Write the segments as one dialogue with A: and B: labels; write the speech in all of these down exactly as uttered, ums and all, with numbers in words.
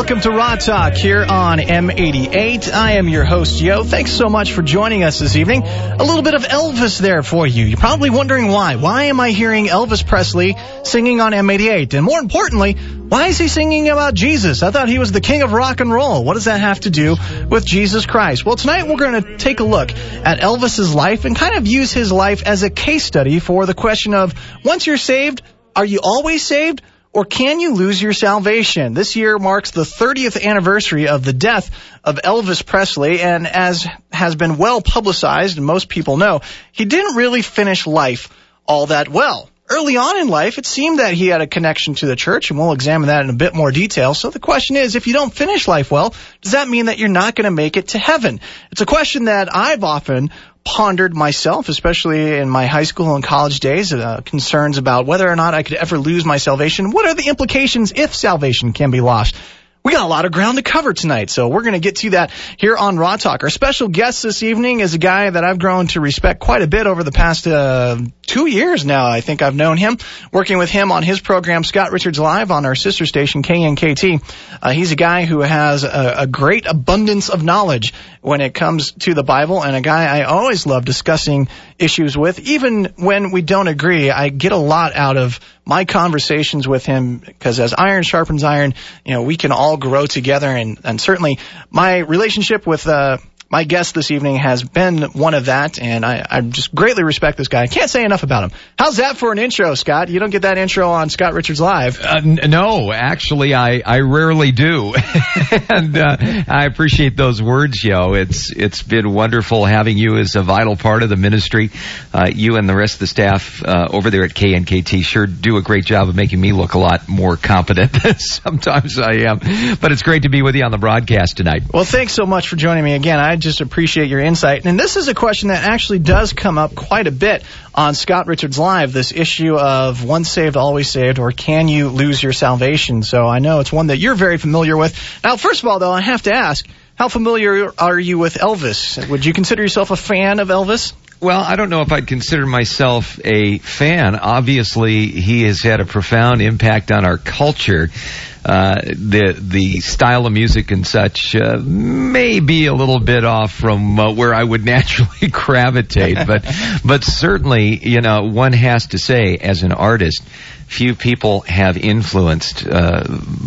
A: Welcome to Raw Talk here on M eighty-eight. I am your host, Yo. Thanks so much for joining us this evening. A little bit of Elvis there for you. You're probably wondering why. Why am I hearing Elvis Presley singing on M eighty-eight? And more importantly, why is he singing about Jesus? I thought he was the king of rock and roll. What does that have to do with Jesus Christ? Well, tonight we're going to take a look at Elvis's life and kind of use his life as a case study for the question of, once you're saved, are you always saved? Or can you lose your salvation? This year marks the thirtieth anniversary of the death of Elvis Presley, and as has been well publicized, and most people know, he didn't really finish life all that well. Early on in life, it seemed that he had a connection to the church, and we'll examine that in a bit more detail. So the question is, if you don't finish life well, does that mean that you're not going to make it to heaven? It's a question that I've often pondered myself, especially in my high school and college days, uh, concerns about whether or not I could ever lose my salvation. What are the implications if salvation can be lost? We got a lot of ground to cover tonight, so we're going to get to that here on Raw Talk. Our special guest this evening is a guy that I've grown to respect quite a bit over the past uh, two years now. I think I've known him, working with him on his program, Scott Richards Live, on our sister station, K N K T. Uh, he's a guy who has a, a great abundance of knowledge when it comes to the Bible, and a guy I always love discussing issues with. Even when we don't agree, I get a lot out of my conversations with him, because as iron sharpens iron, you know, we can all grow together. And, and certainly my relationship with uh, my guest this evening has been one of that, and I, I just greatly respect this guy. I can't say enough about him. How's that for an intro, Scott? You don't get that intro on Scott Richards Live.
B: Uh, n- no, actually, I, I rarely do. and uh, I appreciate those words, Yo. It's It's been wonderful having you as a vital part of the ministry. Uh, you and the rest of the staff uh, over there at K N K T sure do a great job of making me look a lot more competent than sometimes I am. But it's great to be with you on the broadcast tonight.
A: Well, thanks so much for joining me again. I just appreciate your insight. And this is a question that actually does come up quite a bit on Scott Richards Live, this issue of once saved, always saved, or can you lose your salvation? So I know it's one that you're very familiar with. Now, first of all, though, I have to ask, how familiar are you with Elvis? Would you consider yourself a fan of Elvis?
B: Well, I don't know if I'd consider myself a fan. Obviously, he has had a profound impact on our culture. Uh, the the style of music and such uh, may be a little bit off from uh, where I would naturally gravitate, but but certainly, you know, one has to say, as an artist, few people have influenced uh,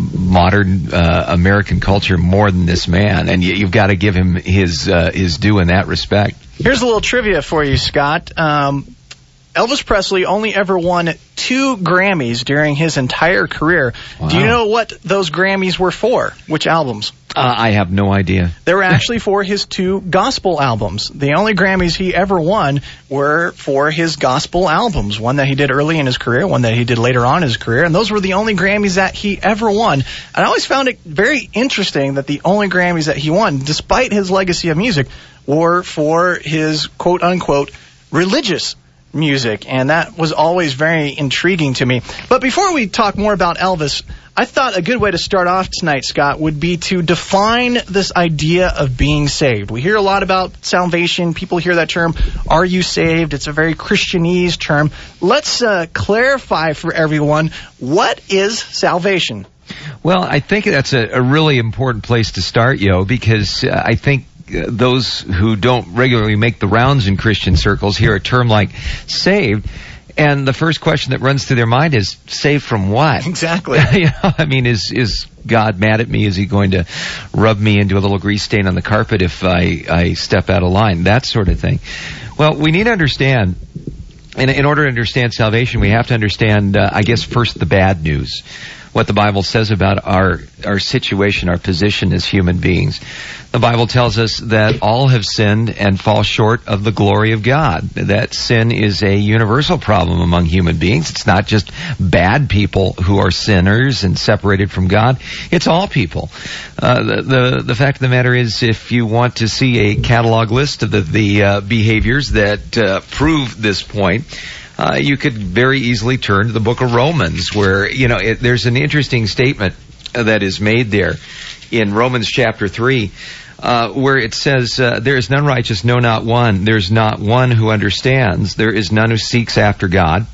B: modern uh, American culture more than this man, and you, you've got to give him his uh, his due in that respect.
A: Here's a little trivia for you, Scott. Um, Elvis Presley only ever won two Grammys during his entire career. Wow. Do you know what those Grammys were for? Which albums?
B: Uh, I have no idea.
A: They were actually for his two gospel albums. The only Grammys he ever won were for his gospel albums, one that he did early in his career, one that he did later on in his career, and those were the only Grammys that he ever won. And I always found it very interesting that the only Grammys that he won, despite his legacy of music, were for his quote-unquote religious music, and that was always very intriguing to me. But before we talk more about Elvis, I thought a good way to start off tonight, Scott, would be to define this idea of being saved. We hear a lot about salvation. People hear that term, are you saved? It's a very Christianese term. Let's uh, clarify for everyone, what is salvation?
B: Well, I think that's a, a really important place to start, Yo, because uh, I think Uh, those who don't regularly make the rounds in Christian circles hear a term like saved, and the first question that runs through their mind is, saved from what?
A: Exactly.
B: You know, I mean, is is God mad at me? Is he going to rub me into a little grease stain on the carpet if I, I step out of line? That sort of thing. Well, we need to understand, in, in order to understand salvation, we have to understand, uh, I guess, first the bad news. What the Bible says about our, our situation, our position as human beings. The Bible tells us that all have sinned and fall short of the glory of God. That sin is a universal problem among human beings. It's not just bad people who are sinners and separated from God. It's all people. Uh, the, the the fact of the matter is, if you want to see a catalog list of the, the uh, behaviors that uh, prove this point, Uh, you could very easily turn to the book of Romans, where, you know, it, there's an interesting statement that is made there in Romans chapter three, uh, where it says, uh, there is none righteous, no, not one. There's not one who understands. There is none who seeks after God.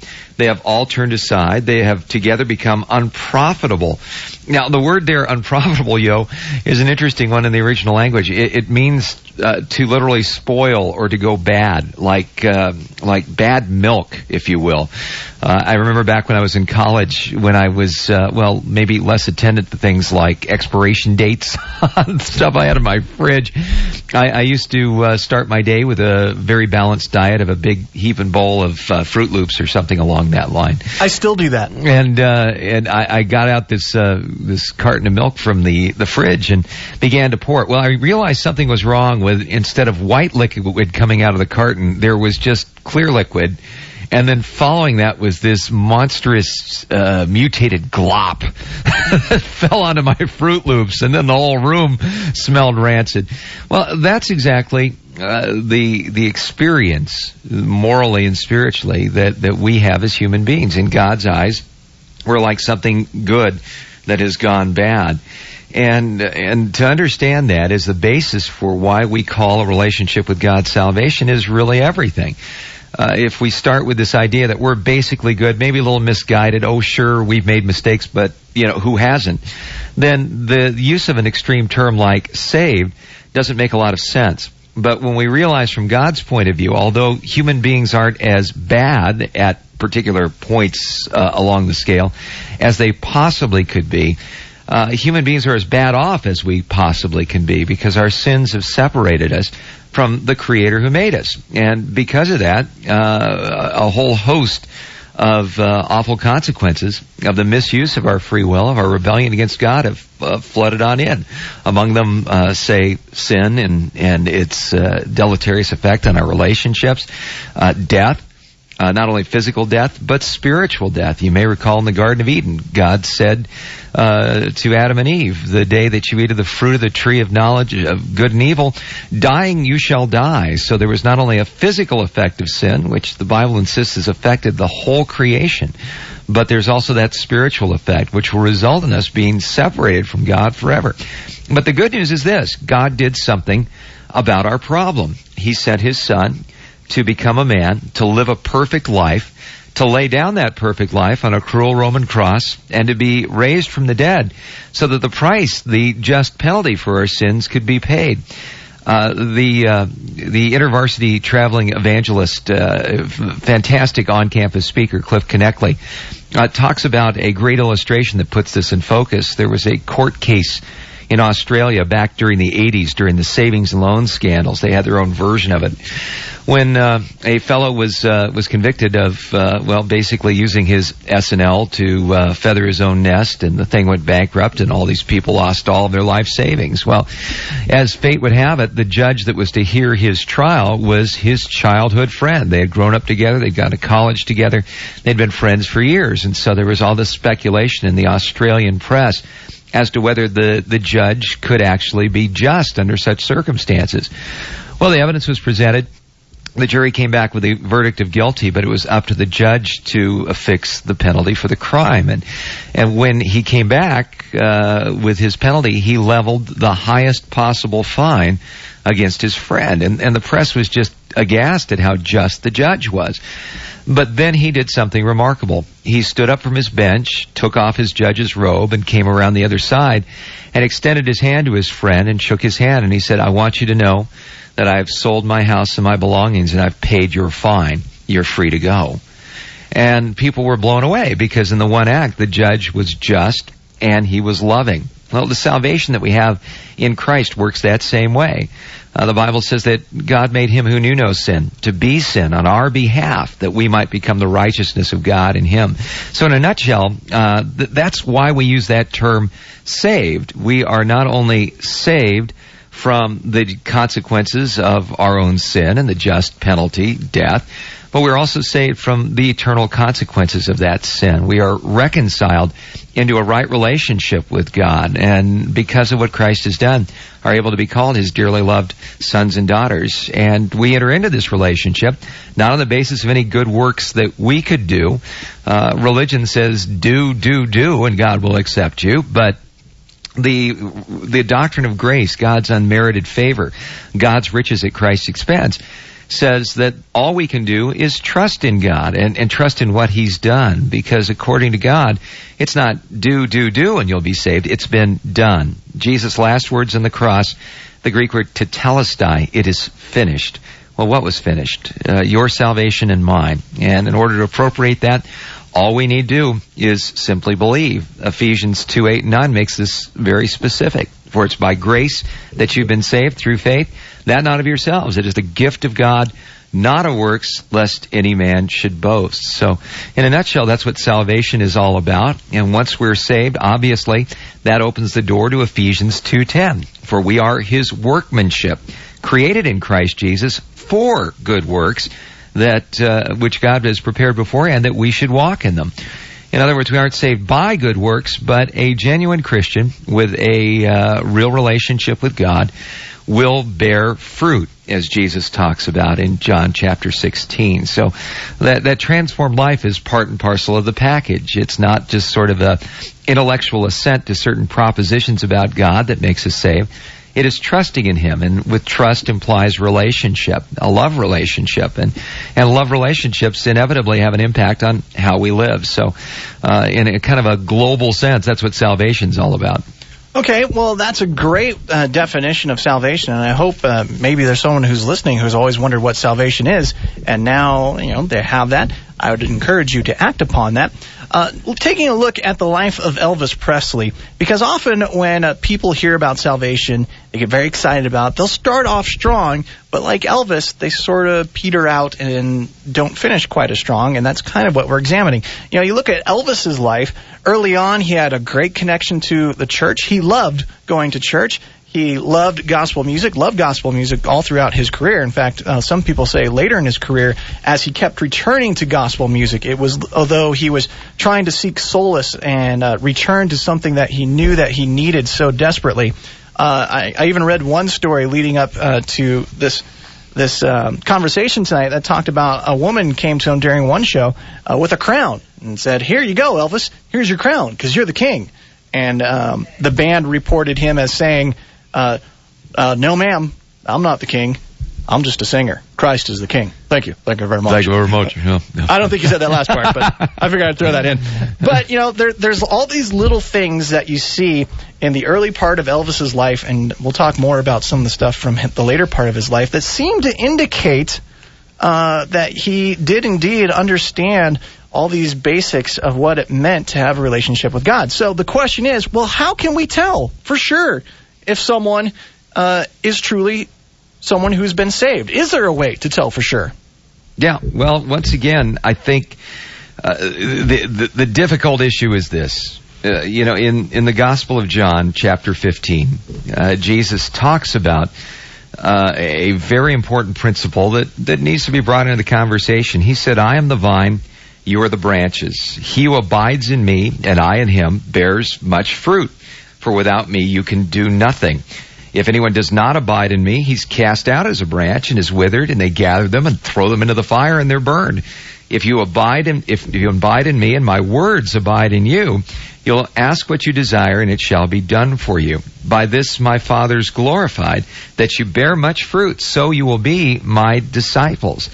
B: They have all turned aside. They have together become unprofitable. Now, the word there, unprofitable, yo, is an interesting one in the original language. It, it means uh, to literally spoil or to go bad, like uh, like bad milk, if you will. Uh, I remember back when I was in college, when I was, uh, well, maybe less attentive to things like expiration dates on stuff I had in my fridge. I, I used to uh, start my day with a very balanced diet of a big heaping bowl of uh, Fruit Loops or something along that line.
A: I still do that.
B: And uh, and I, I got out this uh, this carton of milk from the, the fridge and began to pour it. Well, I realized something was wrong with, instead of white liquid coming out of the carton, there was just clear liquid. And then following that was this monstrous, uh, mutated glop that fell onto my Fruit Loops, and then the whole room smelled rancid. Well, that's exactly uh, the the experience, morally and spiritually, that, that we have as human beings. In God's eyes, we're like something good that has gone bad. And and to understand that is the basis for why we call a relationship with God salvation is really everything. Uh, if we start with this idea that we're basically good, maybe a little misguided, oh sure, we've made mistakes, but, you know, who hasn't? Then the use of an extreme term like saved doesn't make a lot of sense. But when we realize from God's point of view, although human beings aren't as bad at particular points uh, along the scale as they possibly could be, uh, human beings are as bad off as we possibly can be because our sins have separated us from the Creator who made us. And because of that, uh, a whole host of uh, awful consequences of the misuse of our free will, of our rebellion against God, have uh, flooded on in. Among them, uh, say, sin and, and its uh, deleterious effect on our relationships, uh, death, Uh, not only physical death, but spiritual death. You may recall in the Garden of Eden, God said uh, to Adam and Eve, the day that you eat of the fruit of the tree of knowledge of good and evil, dying you shall die. So there was not only a physical effect of sin, which the Bible insists has affected the whole creation, but there's also that spiritual effect, which will result in us being separated from God forever. But the good news is this: God did something about our problem. He sent His Son to become a man, to live a perfect life, to lay down that perfect life on a cruel Roman cross, and to be raised from the dead, so that the price, the just penalty for our sins, could be paid. Uh, the uh, the InterVarsity traveling evangelist, uh, fantastic on-campus speaker, Cliff Connectley, uh, talks about a great illustration that puts this in focus. There was a court case in Australia back during the eighties, during the savings and loan scandals. They had their own version of it. When uh, a fellow was uh, was convicted of, uh, well, basically using his S and L to uh, feather his own nest, and the thing went bankrupt, and all these people lost all of their life savings. Well, as fate would have it, the judge that was to hear his trial was his childhood friend. They had grown up together. They'd gone to college together. They'd been friends for years. And so there was all this speculation in the Australian press as to whether the, the judge could actually be just under such circumstances. Well, the evidence was presented. The jury came back with a verdict of guilty, but it was up to the judge to affix the penalty for the crime. And and when he came back uh, with his penalty, he leveled the highest possible fine against his friend. And, and the press was just aghast at how just the judge was. But then he did something remarkable. He stood up from his bench, took off his judge's robe, and came around the other side and extended his hand to his friend and shook his hand. And he said, "I want you to know that I have sold my house and my belongings, and I've paid your fine. You're free to go." And people were blown away, because in the one act, the judge was just and he was loving. Well, the salvation that we have in Christ works that same way. Uh, the Bible says that God made him who knew no sin to be sin on our behalf, that we might become the righteousness of God in him. So in a nutshell, uh, th- that's why we use that term saved. We are not only saved from the consequences of our own sin and the just penalty, death, but we're also saved from the eternal consequences of that sin. We are reconciled into a right relationship with God, and because of what Christ has done, are able to be called his dearly loved sons and daughters. And we enter into this relationship not on the basis of any good works that we could do. Uh, religion says do, do, do, and God will accept you, but the the doctrine of grace, God's unmerited favor, God's riches at Christ's expense, says that all we can do is trust in God and, and trust in what He's done, because according to God, it's not do, do, do, and you'll be saved. It's been done. Jesus' last words on the cross, the Greek word tetelestai, it is finished. Well, what was finished? Uh, your salvation and mine. And in order to appropriate that, all we need to do is simply believe. Ephesians two, eight, and nine makes this very specific. For it's by grace that you've been saved through faith, that not of yourselves. It is the gift of God, not of works, lest any man should boast. So, in a nutshell, that's what salvation is all about. And once we're saved, obviously, that opens the door to Ephesians two ten. For we are His workmanship, created in Christ Jesus for good works, that uh, which God has prepared beforehand, that we should walk in them. In other words, we aren't saved by good works, but a genuine Christian with a uh, real relationship with God will bear fruit, as Jesus talks about in John chapter sixteen. So that, that transformed life is part and parcel of the package. It's not just sort of a intellectual assent to certain propositions about God that makes us saved. It is trusting in Him, and with trust implies relationship, a love relationship, and and love relationships inevitably have an impact on how we live. So, uh, in a kind of a global sense, that's what salvation's all about.
A: Okay, well, that's a great uh, definition of salvation, and I hope uh, maybe there's someone who's listening who's always wondered what salvation is, and now, you know, they have that. I would encourage you to act upon that. Uh, taking a look at the life of Elvis Presley, because often when uh, people hear about salvation, they get very excited about it. They'll start off strong, but like Elvis, they sort of peter out and don't finish quite as strong, and that's kind of what we're examining. You know, you look at Elvis's life. Early on, he had a great connection to the church. He loved going to church. He loved gospel music, loved gospel music all throughout his career. In fact, uh, some people say later in his career, as he kept returning to gospel music, it was although he was trying to seek solace and uh, return to something that he knew that he needed so desperately. Uh, I, I even read one story leading up uh, to this this um, conversation tonight that talked about a woman came to him during one show uh, with a crown and said, "Here you go, Elvis. Here's your crown, because you're the king." And um, the band reported him as saying, Uh, uh, no, ma'am, I'm not the king. I'm just a singer. Christ is the king. Thank you. Thank you very much.
B: Thank you very much. Yeah, yeah.
A: I don't think you said that last part, but I figured I'd throw that in. But, you know, there, there's all these little things that you see in the early part of Elvis's life, and we'll talk more about some of the stuff from the later part of his life, that seem to indicate uh, that he did indeed understand all these basics of what it meant to have a relationship with God. So the question is, well, how can we tell for sure if someone uh, is truly someone who's been saved? Is there a way to tell for sure?
B: Yeah, well, once again, I think uh, the, the the difficult issue is this. Uh, you know, in, in the Gospel of John, chapter fifteen, uh, Jesus talks about uh, a very important principle that, that needs to be brought into the conversation. He said, "I am the vine, you are the branches. He who abides in me, and I in him, bears much fruit. For without me you can do nothing. If anyone does not abide in me, he's cast out as a branch and is withered, and they gather them and throw them into the fire, and they're burned. If you abide in, if you abide in me, and my words abide in you, you'll ask what you desire, and it shall be done for you. By this my Father's glorified, that you bear much fruit, so you will be my disciples."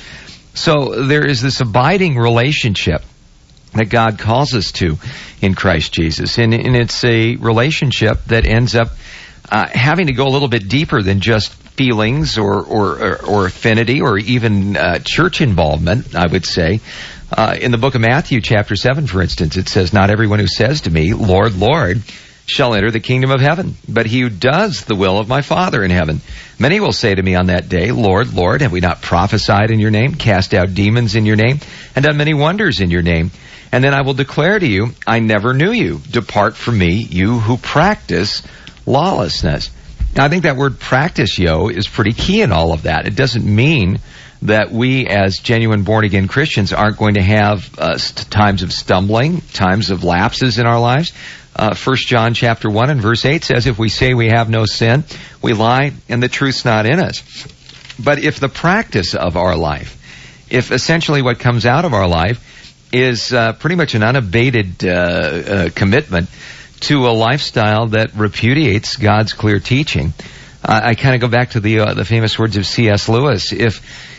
B: So there is this abiding relationship that God calls us to in Christ Jesus. And, and it's a relationship that ends up uh, having to go a little bit deeper than just feelings or, or, or, or affinity or even uh, church involvement, I would say. Uh, in the book of Matthew, chapter seven, for instance, it says, "Not everyone who says to me, 'Lord, Lord,' shall enter the kingdom of heaven, but he who does the will of my Father in heaven. Many will say to me on that day, 'Lord, Lord, have we not prophesied in your name, cast out demons in your name, and done many wonders in your name?' And then I will declare to you, I never knew you. Depart from me, you who practice lawlessness." Now, I think that word practice, yo, is pretty key in all of that. It doesn't mean that we as genuine born-again Christians aren't going to have uh, st- times of stumbling, times of lapses in our lives. Uh, First John chapter one and verse eight says, "If we say we have no sin, we lie and the truth's not in us." But if the practice of our life, if essentially what comes out of our life is uh, pretty much an unabated uh, uh, commitment to a lifestyle that repudiates God's clear teaching, uh, I kind of go back to the uh, the famous words of C S Lewis. If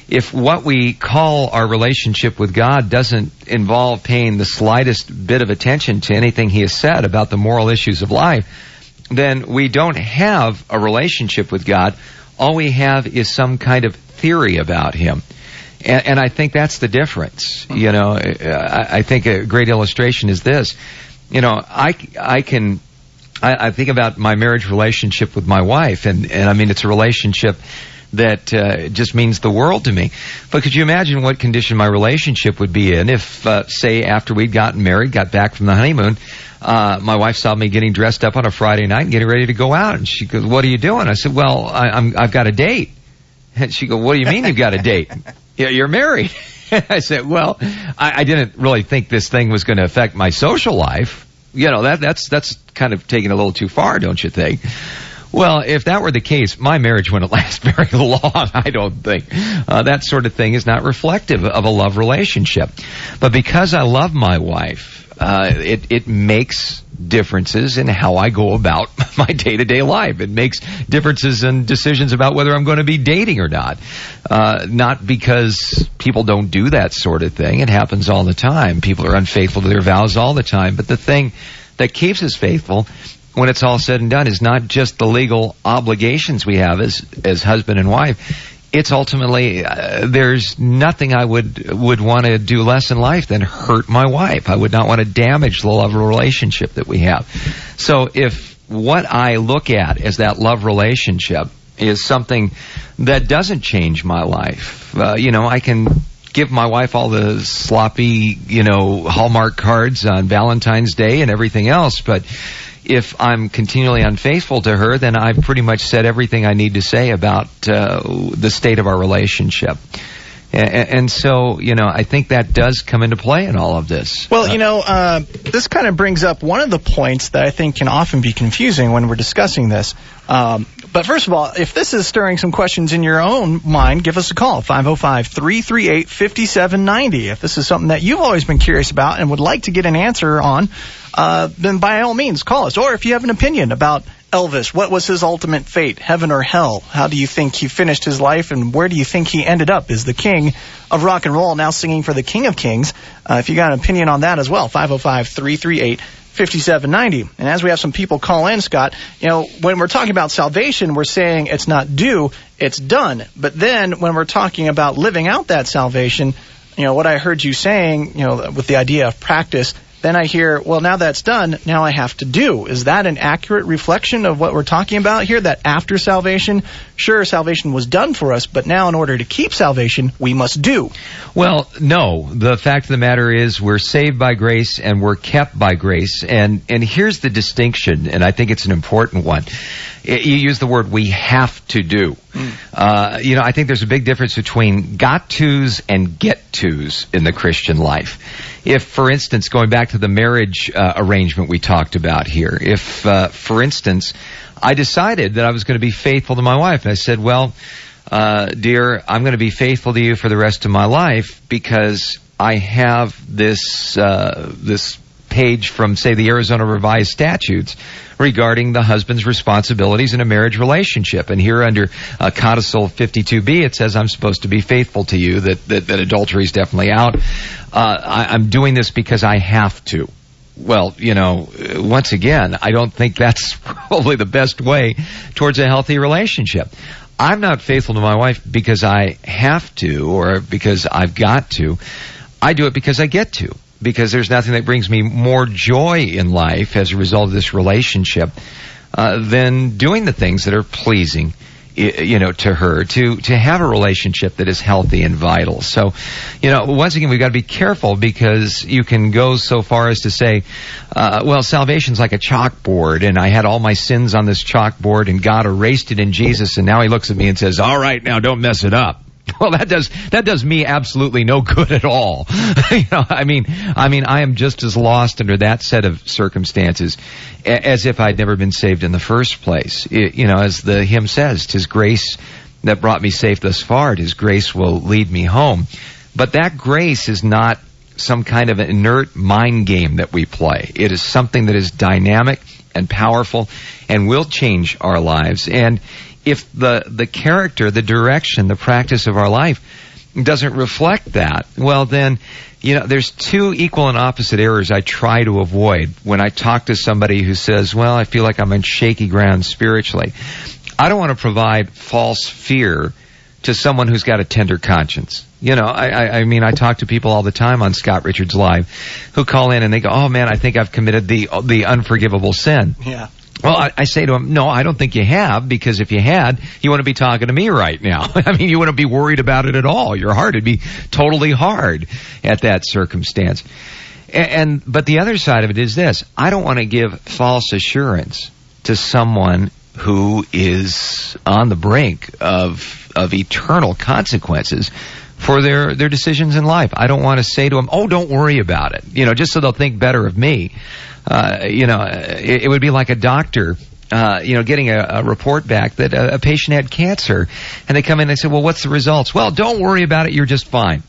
B: if what we call our relationship with God doesn't involve paying the slightest bit of attention to anything He has said about the moral issues of life, then we don't have a relationship with God. All we have is some kind of theory about Him. And, and I think that's the difference. You know, I, I think a great illustration is this. You know, I, I can, I, I think about my marriage relationship with my wife, and, and I mean, it's a relationship that uh, just means the world to me. But could you imagine what condition my relationship would be in if, uh, say, after we'd gotten married, got back from the honeymoon, uh, my wife saw me getting dressed up on a Friday night and getting ready to go out, and she goes, "What are you doing?" I said, "Well, I, I'm, I've got a date." And she goes, "What do you mean you've got a date? You're married." I said, "Well, I, I didn't really think this thing was going to affect my social life. You know, that that's that's kind of taking a little too far, don't you think?" Well, if that were the case, my marriage wouldn't last very long, I don't think. Uh, that sort of thing is not reflective of a love relationship. But because I love my wife, uh, it, it makes differences in how I go about my day-to-day life. It makes differences in decisions about whether I'm going to be dating or not. Uh, not because people don't do that sort of thing. It happens all the time. People are unfaithful to their vows all the time. But the thing that keeps us faithful, when it's all said and done, is not just the legal obligations we have as as husband and wife. It's ultimately, uh, there's nothing I would would want to do less in life than hurt my wife. I would not want to damage the love relationship that we have. So if what I look at as that love relationship is something that doesn't change my life, uh, you know, I can give my wife all the sloppy, you know, Hallmark cards on Valentine's Day and everything else, but if I'm continually unfaithful to her, then I've pretty much said everything I need to say about uh, the state of our relationship. And, and so, you know, I think that does come into play in all of this.
A: Well, you know, uh, this kind of brings up one of the points that I think can often be confusing when we're discussing this. Um, but first of all, if this is stirring some questions in your own mind, give us a call, five oh five, three three eight, five seven nine oh. If this is something that you've always been curious about and would like to get an answer on, uh, then by all means, call us. Or if you have an opinion about Elvis, what was his ultimate fate, heaven or hell? How do you think he finished his life, and where do you think he ended up as the king of rock and roll, now singing for the King of Kings? Uh, if you got an opinion on that as well, five oh five, three three eight, five seven nine oh. And as we have some people call in, Scott, you know, when we're talking about salvation, we're saying it's not due, it's done. But then when we're talking about living out that salvation, you know, what I heard you saying, you know, with the idea of practice, then I hear, well, now that's done, now I have to do. Is that an accurate reflection of what we're talking about here, that after salvation, sure, salvation was done for us, but now in order to keep salvation, we must do?
B: Well, no. The fact of the matter is we're saved by grace and we're kept by grace. And, and here's the distinction, and I think it's an important one. You use the word we have to do. Mm. Uh, you know, I think there's a big difference between got tos and get tos in the Christian life. If, for instance, going back to the marriage uh, arrangement we talked about here, if, uh, for instance, I decided that I was going to be faithful to my wife, and I said, well, uh, dear, I'm going to be faithful to you for the rest of my life because I have this, uh, this page from, say, the Arizona Revised Statutes regarding the husband's responsibilities in a marriage relationship. And here under uh, Codicil fifty-two B, it says I'm supposed to be faithful to you, that, that, that adultery is definitely out. Uh, I, I'm doing this because I have to. Well, you know, once again, I don't think that's probably the best way towards a healthy relationship. I'm not faithful to my wife because I have to or because I've got to. I do it because I get to. Because there's nothing that brings me more joy in life as a result of this relationship uh, than doing the things that are pleasing, you know, to her, to to have a relationship that is healthy and vital. So, you know, once again, we've got to be careful because you can go so far as to say, uh, well, salvation's like a chalkboard, and I had all my sins on this chalkboard, and God erased it in Jesus, and now He looks at me and says, all right, now don't mess it up. Well, that does that does me absolutely no good at all. you know, I mean, I mean, I am just as lost under that set of circumstances as if I'd never been saved in the first place. It, you know, as the hymn says, "'Tis grace that brought me safe thus far; 'tis grace will lead me home." But that grace is not some kind of an inert mind game that we play. It is something that is dynamic and powerful and will change our lives. And if the, the character, the direction, the practice of our life doesn't reflect that, well then, you know, there's two equal and opposite errors I try to avoid when I talk to somebody who says, well, I feel like I'm on shaky ground spiritually. I don't want to provide false fear to someone who's got a tender conscience. You know, I, I, I mean, I talk to people all the time on Scott Richards Live who call in and they go, oh man, I think I've committed the the unforgivable sin.
A: Yeah.
B: Well, I, I say to them, no, I don't think you have, because if you had, you wouldn't be talking to me right now. I mean, you wouldn't be worried about it at all. Your heart would be totally hard at that circumstance. And, and but the other side of it is this. I don't want to give false assurance to someone who is on the brink of of eternal consequences for their, their decisions in life. I don't want to say to them, oh, don't worry about it, you know, just so they'll think better of me. Uh, you know, it, it would be like a doctor, uh, you know, getting a, a report back that a, a patient had cancer, and they come in and they say, well, what's the results? Well, don't worry about it, you're just fine.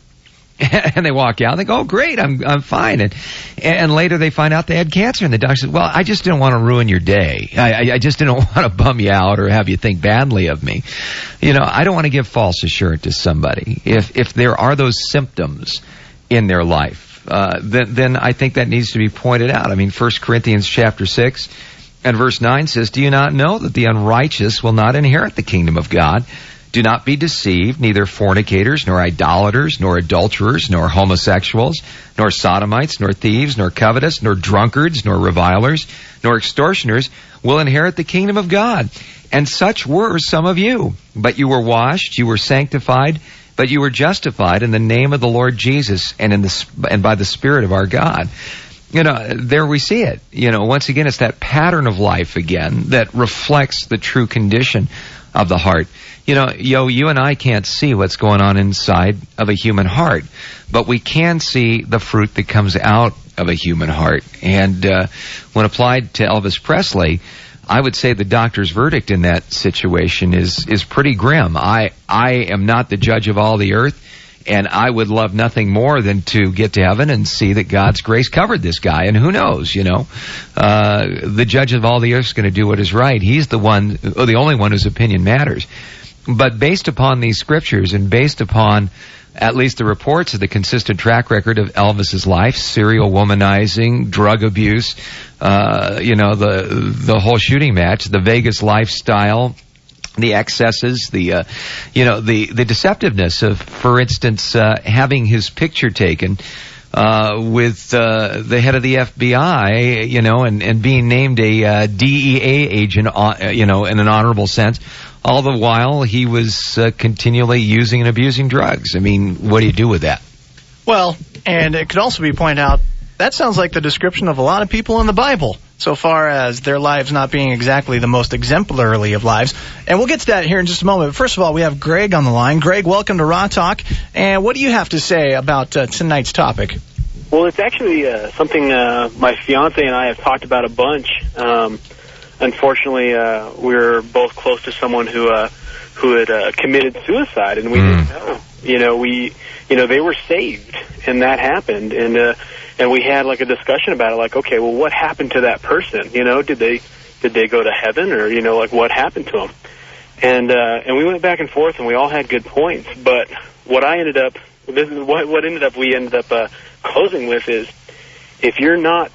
B: And they walk out and they go, oh, great, I'm I'm fine. And and later they find out they had cancer, and the doctor says, well, I just didn't want to ruin your day. I, I, I just didn't want to bum you out or have you think badly of me. You know, I don't want to give false assurance to somebody. If if there are those symptoms in their life, uh, then then I think that needs to be pointed out. I mean, First Corinthians chapter six and verse nine says, do you not know that the unrighteous will not inherit the kingdom of God? Do not be deceived, neither fornicators, nor idolaters, nor adulterers, nor homosexuals, nor sodomites, nor thieves, nor covetous, nor drunkards, nor revilers, nor extortioners will inherit the kingdom of God. And such were some of you. But you were washed, you were sanctified, but you were justified in the name of the Lord Jesus and in the and by the Spirit of our God. You know, there we see it. You know, once again, it's that pattern of life again that reflects the true condition of the heart. You know, yo, you and I can't see what's going on inside of a human heart, but we can see the fruit that comes out of a human heart. And uh, when applied to Elvis Presley, I would say the doctor's verdict in that situation is is pretty grim. I I am not the judge of all the earth, and I would love nothing more than to get to heaven and see that God's grace covered this guy. And who knows, you know, uh, the judge of all the earth is going to do what is right. He's the one, or the only one whose opinion matters. But based upon these scriptures and based upon at least the reports of the consistent track record of Elvis's life, serial womanizing, drug abuse, uh, you know, the the whole shooting match, the Vegas lifestyle, the excesses, the, uh, you know, the, the deceptiveness of, for instance, uh, having his picture taken uh, with uh, the head of the F B I, you know, and, and being named a uh, D E A agent, uh, you know, in an honorable sense. All the while, he was uh, continually using and abusing drugs. I mean, what do you do with that?
A: Well, and it could also be pointed out, that sounds like the description of a lot of people in the Bible, so far as their lives not being exactly the most exemplary of lives. And we'll get to that here in just a moment. But first of all, we have Greg on the line. Greg, welcome to Raw Talk. And what do you have to say about uh, tonight's topic?
C: Well, it's actually uh, something uh, my fiance and I have talked about a bunch. Um Unfortunately, uh, we were both close to someone who uh, who had uh, committed suicide, and we mm. didn't know. You know, we, you know, they were saved, and that happened, and uh, and we had like a discussion about it. Like, okay, well, what happened to that person? You know, did they did they go to heaven, or you know, like what happened to them? And uh, and we went back and forth, and we all had good points. But what I ended up, this is what what ended up we ended up uh, closing with is, if you're not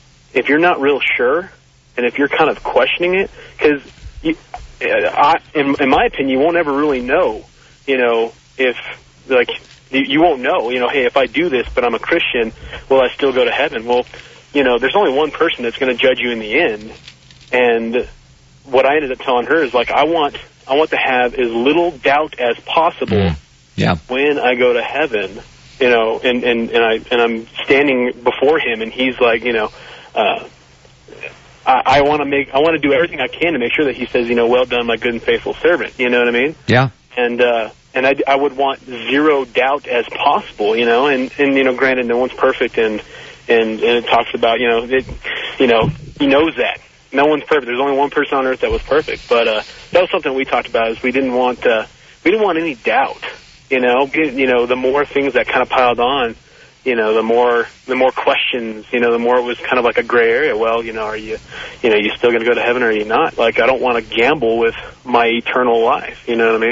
C: if you're not real sure. And if you're kind of questioning it, because I, in, in my opinion, you won't ever really know, you know, if, like, you, you won't know, you know, hey, if I do this, but I'm a Christian, will I still go to heaven? Well, you know, there's only one person that's going to judge you in the end. And what I ended up telling her is, like, I want I want to have as little doubt as possible
B: mm. yeah.
C: when I go to heaven, you know, and, and, and, I, and I'm standing before him, and he's like, you know, uh, I, I want to make, I want to do everything I can to make sure that he says, you know, well done, my good and faithful servant. You know what I mean?
B: Yeah.
C: And uh, and I, I would want zero doubt as possible. You know, and, and you know, granted, no one's perfect, and and and it talks about, you know, it, you know, he knows that no one's perfect. There's only one person on earth that was perfect. But uh, that was something we talked about. Is we didn't want uh, we didn't want any doubt. You know, you know, the more things that kind of piled on, you know, the more the more questions, you know, the more it was kind of like a gray area. Well, you know, are you, you know, you still going to go to heaven or are you not? Like, I don't want to gamble with my eternal life. You know what I mean?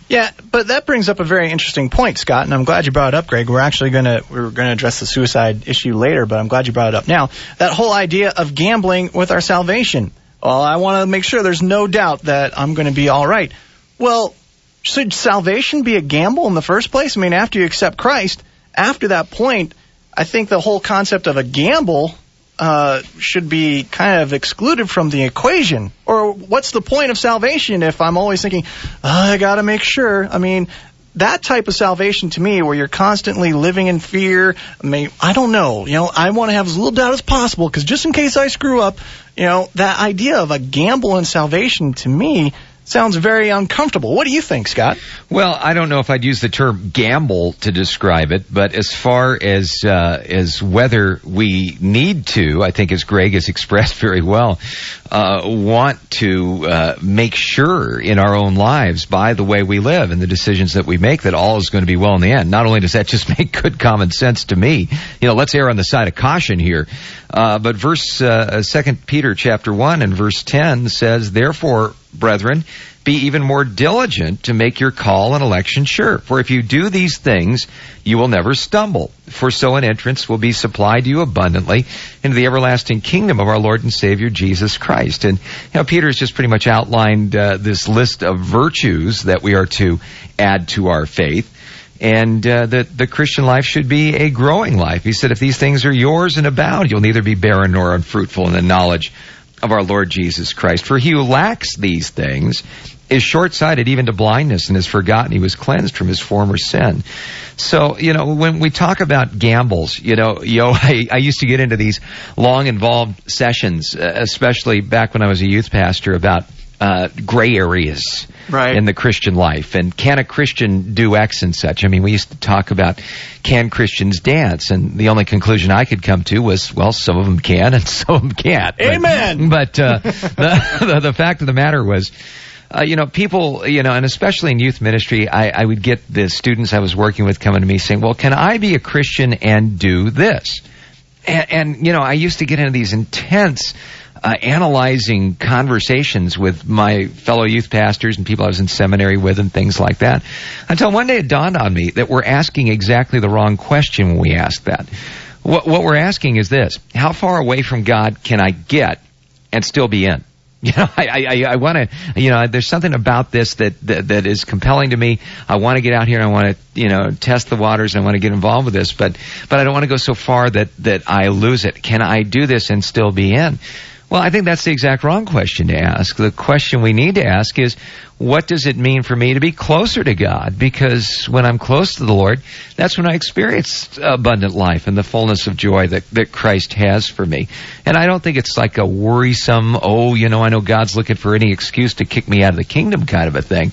A: Yeah, but that brings up a very interesting point, Scott, and I'm glad you brought it up, Greg. We're actually going to we're going to address the suicide issue later, but I'm glad you brought it up now. That whole idea of gambling with our salvation. Well, I want to make sure there's no doubt that I'm going to be all right. Well, should salvation be a gamble in the first place? I mean, after you accept Christ, after that point, I think the whole concept of a gamble Uh, should be kind of excluded from the equation. Or what's the point of salvation if I'm always thinking, oh, I gotta make sure? I mean, that type of salvation to me, where you're constantly living in fear, I mean, I don't know. You know, I want to have as little doubt as possible, because just in case I screw up, you know, that idea of a gamble in salvation to me sounds very uncomfortable. What do you think, Scott?
B: Well, I don't know if I'd use the term gamble to describe it, but as far as uh, as whether we need to, I think as Greg has expressed very well, uh, want to uh, make sure in our own lives by the way we live and the decisions that we make that all is going to be well in the end. Not only does that just make good common sense to me, you know, let's err on the side of caution here, uh, but verse uh, Second Peter chapter one and verse ten says, therefore, brethren, be even more diligent to make your call and election sure. For if you do these things, you will never stumble. For so an entrance will be supplied to you abundantly into the everlasting kingdom of our Lord and Savior Jesus Christ. And you know, Peter has just pretty much outlined uh, this list of virtues that we are to add to our faith. And uh, that the Christian life should be a growing life. He said, if these things are yours and abound, you'll neither be barren nor unfruitful in the knowledge of our Lord Jesus Christ. For he who lacks these things is short-sighted even to blindness, and has forgotten he was cleansed from his former sin. So, you know, when we talk about gambles, you know, yo, I, I used to get into these long, involved sessions, uh, especially back when I was a youth pastor, about uh, gray areas right. in the Christian life. And can a Christian do X and such? I mean, we used to talk about, can Christians dance? And the only conclusion I could come to was, well, some of them can and some of them can't.
A: Amen!
B: But, but uh, the, the, the fact of the matter was, Uh, you know, people, you know, and especially in youth ministry, I, I would get the students I was working with coming to me saying, well, can I be a Christian and do this? And, and you know, I used to get into these intense uh, analyzing conversations with my fellow youth pastors and people I was in seminary with and things like that, until one day it dawned on me that we're asking exactly the wrong question when we ask that. What, what we're asking is this: how far away from God can I get and still be in? You know, I, I, I want to, you know, there's something about this that, that, that is compelling to me. I want to get out here and I want to, you know, test the waters and I want to get involved with this, but, but I don't want to go so far that, that I lose it. Can I do this and still be in? Well, I think that's the exact wrong question to ask. The question we need to ask is, what does it mean for me to be closer to God? Because when I'm close to the Lord, that's when I experience abundant life and the fullness of joy that, that Christ has for me. And I don't think it's like a worrisome, oh, you know, I know God's looking for any excuse to kick me out of the kingdom kind of a thing.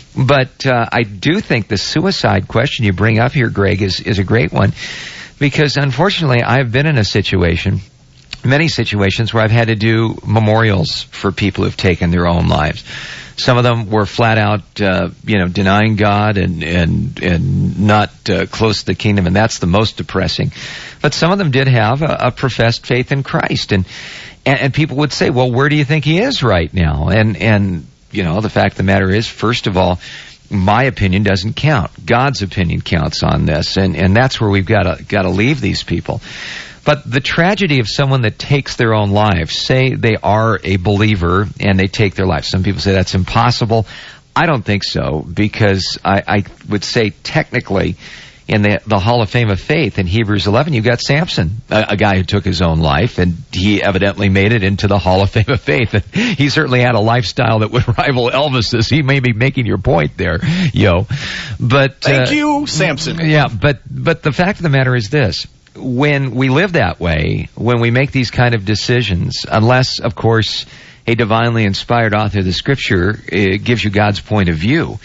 B: But uh, I do think the suicide question you bring up here, Greg, is, is a great one. Because unfortunately, I've been in a situation, many situations, where I've had to do memorials for people who've taken their own lives. Some of them were flat out, uh, you know, denying God and and and not uh, close to the kingdom, and that's the most depressing. But some of them did have a, a professed faith in Christ, and, and and people would say, well, where do you think he is right now? And and you know, the fact of the matter is, first of all, my opinion doesn't count. God's opinion counts on this, and and that's where we've got to got to leave these people. But the tragedy of someone that takes their own life, say they are a believer and they take their life. Some people say that's impossible. I don't think so, because I, I would say technically in the, the Hall of Fame of Faith in Hebrews eleven, you've got Samson, a, a guy who took his own life, and he evidently made it into the Hall of Fame of Faith. And he certainly had a lifestyle that would rival Elvis's. He may be making your point there, yo. But
A: Thank
B: uh,
A: you, Samson.
B: Yeah, but but the fact of the matter is this. When we live that way, when we make these kind of decisions, unless, of course, a divinely inspired author of the Scripture uh, gives you God's point of view,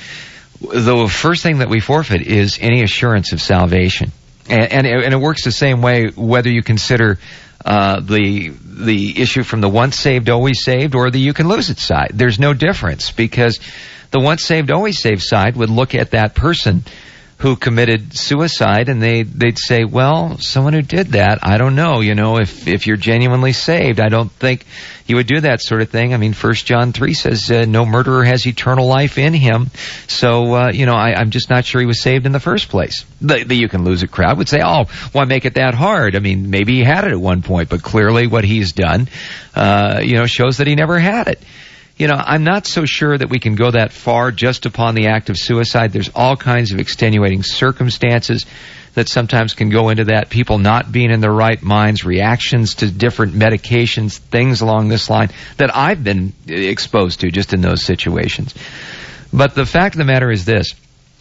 B: the first thing that we forfeit is any assurance of salvation. And, and, and it works the same way whether you consider uh, the the issue from the once saved, always saved, or the you can lose it side. There's no difference, because the once saved, always saved side would look at that person who committed suicide, and they they'd say, well, someone who did that, I don't know, you know, if if you're genuinely saved, I don't think you would do that sort of thing. I mean, First John three says uh, no murderer has eternal life in him, so uh, you know, I, I'm just not sure he was saved in the first place. The, the You Can Lose It crowd would say, oh, why make it that hard? I mean, maybe he had it at one point, but clearly what he's done, uh, you know, shows that he never had it. You know, I'm not so sure that we can go that far just upon the act of suicide. There's all kinds of extenuating circumstances that sometimes can go into that. People not being in their right minds, reactions to different medications, things along this line that I've been exposed to just in those situations. But the fact of the matter is this: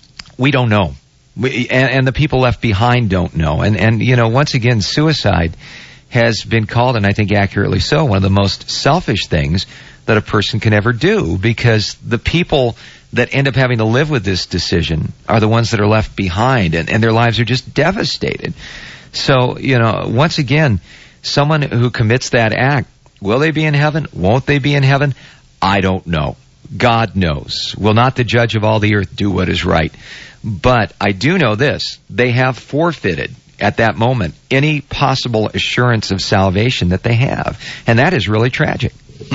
B: we don't know. We, and, and the people left behind don't know. And, and, you know, once again, suicide has been called, and I think accurately so, one of the most selfish things that a person can ever do, because the people that end up having to live with this decision are the ones that are left behind, and, and their lives are just devastated. So, you know, once again, someone who commits that act, will they be in heaven? Won't they be in heaven? I don't know. God knows. Will not the judge of all the earth do what is right? But I do know this: they have forfeited at that moment any possible assurance of salvation that they have. And that is really tragic.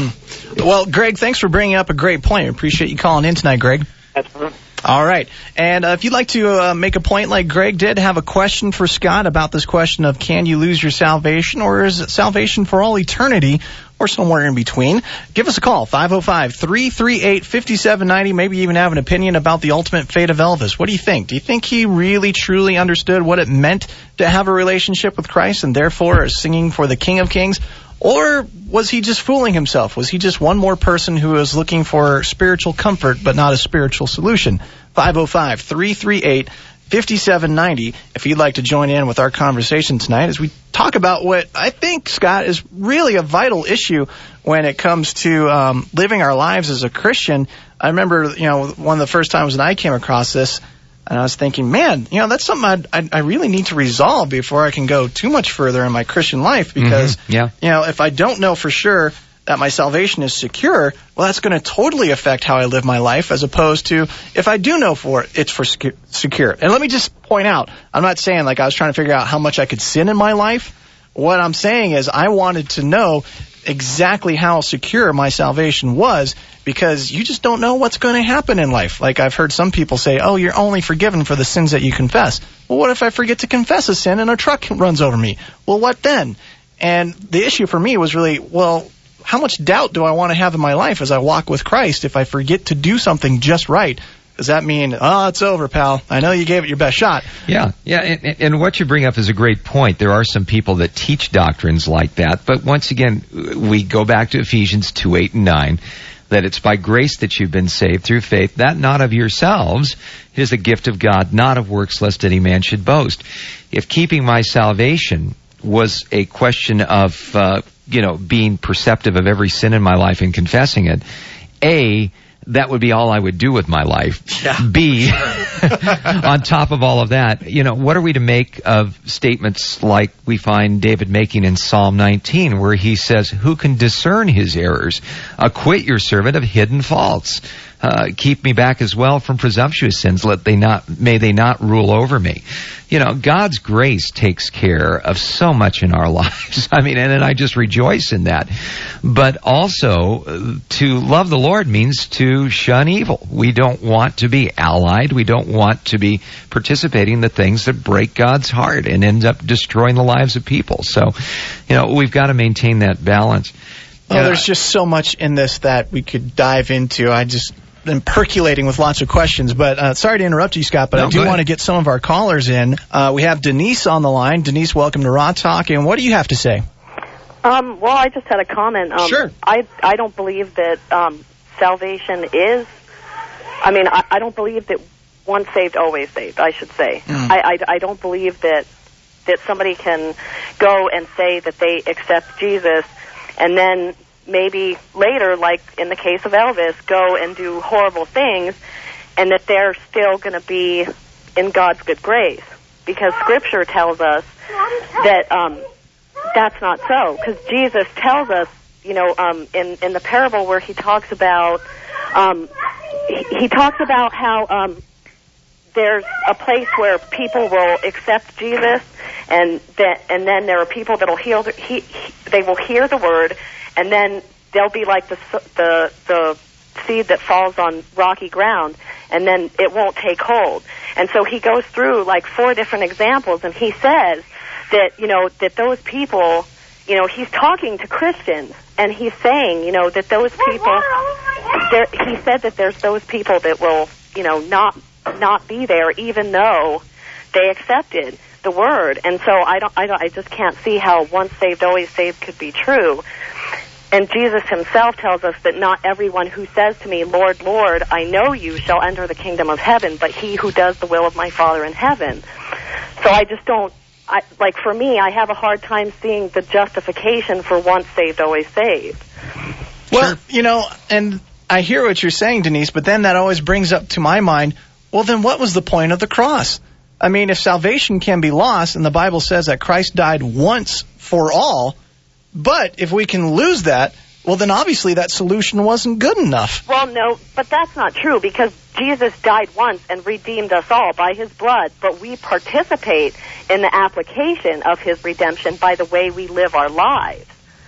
A: Mm. Well, Greg, thanks for bringing up a great point. I appreciate you calling in tonight, Greg.
C: That's fine.
A: All right. And uh, if you'd like to uh, make a point like Greg did, have a question for Scott about this question of can you lose your salvation, or is it salvation for all eternity, or somewhere in between, give us a call, five oh five, three three eight, five seven nine zero. Maybe even have an opinion about the ultimate fate of Elvis. What do you think? Do you think he really, truly understood what it meant to have a relationship with Christ and therefore is singing for the King of Kings? Or was he just fooling himself? Was he just one more person who was looking for spiritual comfort but not a spiritual solution? five oh five, three three eight, five seven nine zero if you'd like to join in with our conversation tonight as we talk about what I think, Scott, is really a vital issue when it comes to um, living our lives as a Christian. I remember, you know, one of the first times that I came across this, and I was thinking, man, you know, that's something I'd, I, I really need to resolve before I can go too much further in my Christian life, because,
B: mm-hmm. yeah.
A: you know, if I don't know for sure that my salvation is secure, well, that's going to totally affect how I live my life, as opposed to if I do know for it, it's for secu- secure. And let me just point out, I'm not saying like I was trying to figure out how much I could sin in my life. What I'm saying is I wanted to know exactly how secure my salvation was, because you just don't know what's going to happen in life. Like I've heard some people say, oh, you're only forgiven for the sins that you confess. Well, what if I forget to confess a sin and a truck runs over me? Well, what then? And the issue for me was really, well, how much doubt do I want to have in my life as I walk with Christ if I forget to do something just right? Does that mean, oh, it's over, pal? I know you gave it your best shot.
B: Yeah, yeah, and, and what you bring up is a great point. There are some people that teach doctrines like that, but once again, we go back to Ephesians two, eight, and nine, that it's by grace that you've been saved through faith, that not of yourselves, it is a gift of God, not of works, lest any man should boast. If keeping my salvation was a question of, uh, you know, being perceptive of every sin in my life and confessing it, A, that would be all I would do with my life.
A: Yeah.
B: B, on top of all of that, you know, what are we to make of statements like we find David making in Psalm nineteen, where he says, who can discern his errors? Acquit your servant of hidden faults. Uh, keep me back as well from presumptuous sins. Let they not, may they not rule over me. You know, God's grace takes care of so much in our lives. I mean, and, and I just rejoice in that. But also, uh, to love the Lord means to shun evil. We don't want to be allied. We don't want to be participating in the things that break God's heart and end up destroying the lives of people. So, you know, we've got to maintain that balance.
A: Well,
B: uh,
A: there's just so much in this that we could dive into. I just am percolating with lots of questions, but uh, sorry to interrupt you, Scott, but
B: no,
A: I do want to get some of our callers in. Uh, we have Denise on the line. Denise, welcome to Raw Talk, and what do you have to say?
D: Um, well, I just had a comment. Um,
A: sure.
D: I, I don't believe that um, salvation is, I mean, I, I don't believe that once saved, always saved, I should say. Mm. I, I, I don't believe that, that somebody can go and say that they accept Jesus and then maybe later, like in the case of Elvis, go and do horrible things, and that they're still going to be in God's good grace. Because Scripture tells us that um, that's not so. Because Jesus tells us, you know, um, in, in the parable where he talks about, um, he, he talks about how um, there's a place where people will accept Jesus, and that, and then there are people that'll hear the, he, he, they will hear the word, and then they'll be like the the the seed that falls on rocky ground, and then it won't take hold. And so he goes through like four different examples, and he says that, you know, that those people, you know, he's talking to Christians, and he's saying, you know, that those people, there, he said that there's those people that will, you know, not not be there even though they accepted the word. And so I don't, I don't, I just can't see how once saved, always saved could be true. And Jesus himself tells us that not everyone who says to me, Lord, Lord, I know you, shall enter the kingdom of heaven, but he who does the will of my Father in heaven. So I just don't, I, like for me, I have a hard time seeing the justification for once saved, always saved.
A: Well, sure. You know, and I hear what you're saying, Denise, but then that always brings up to my mind, well, then what was the point of the cross? I mean, if salvation can be lost, and the Bible says that Christ died once for all, but if we can lose that, well, then obviously that solution wasn't good enough.
D: Well, no, but that's not true, because Jesus died once and redeemed us all by his blood, but we participate in the application of his redemption by the way we live our lives.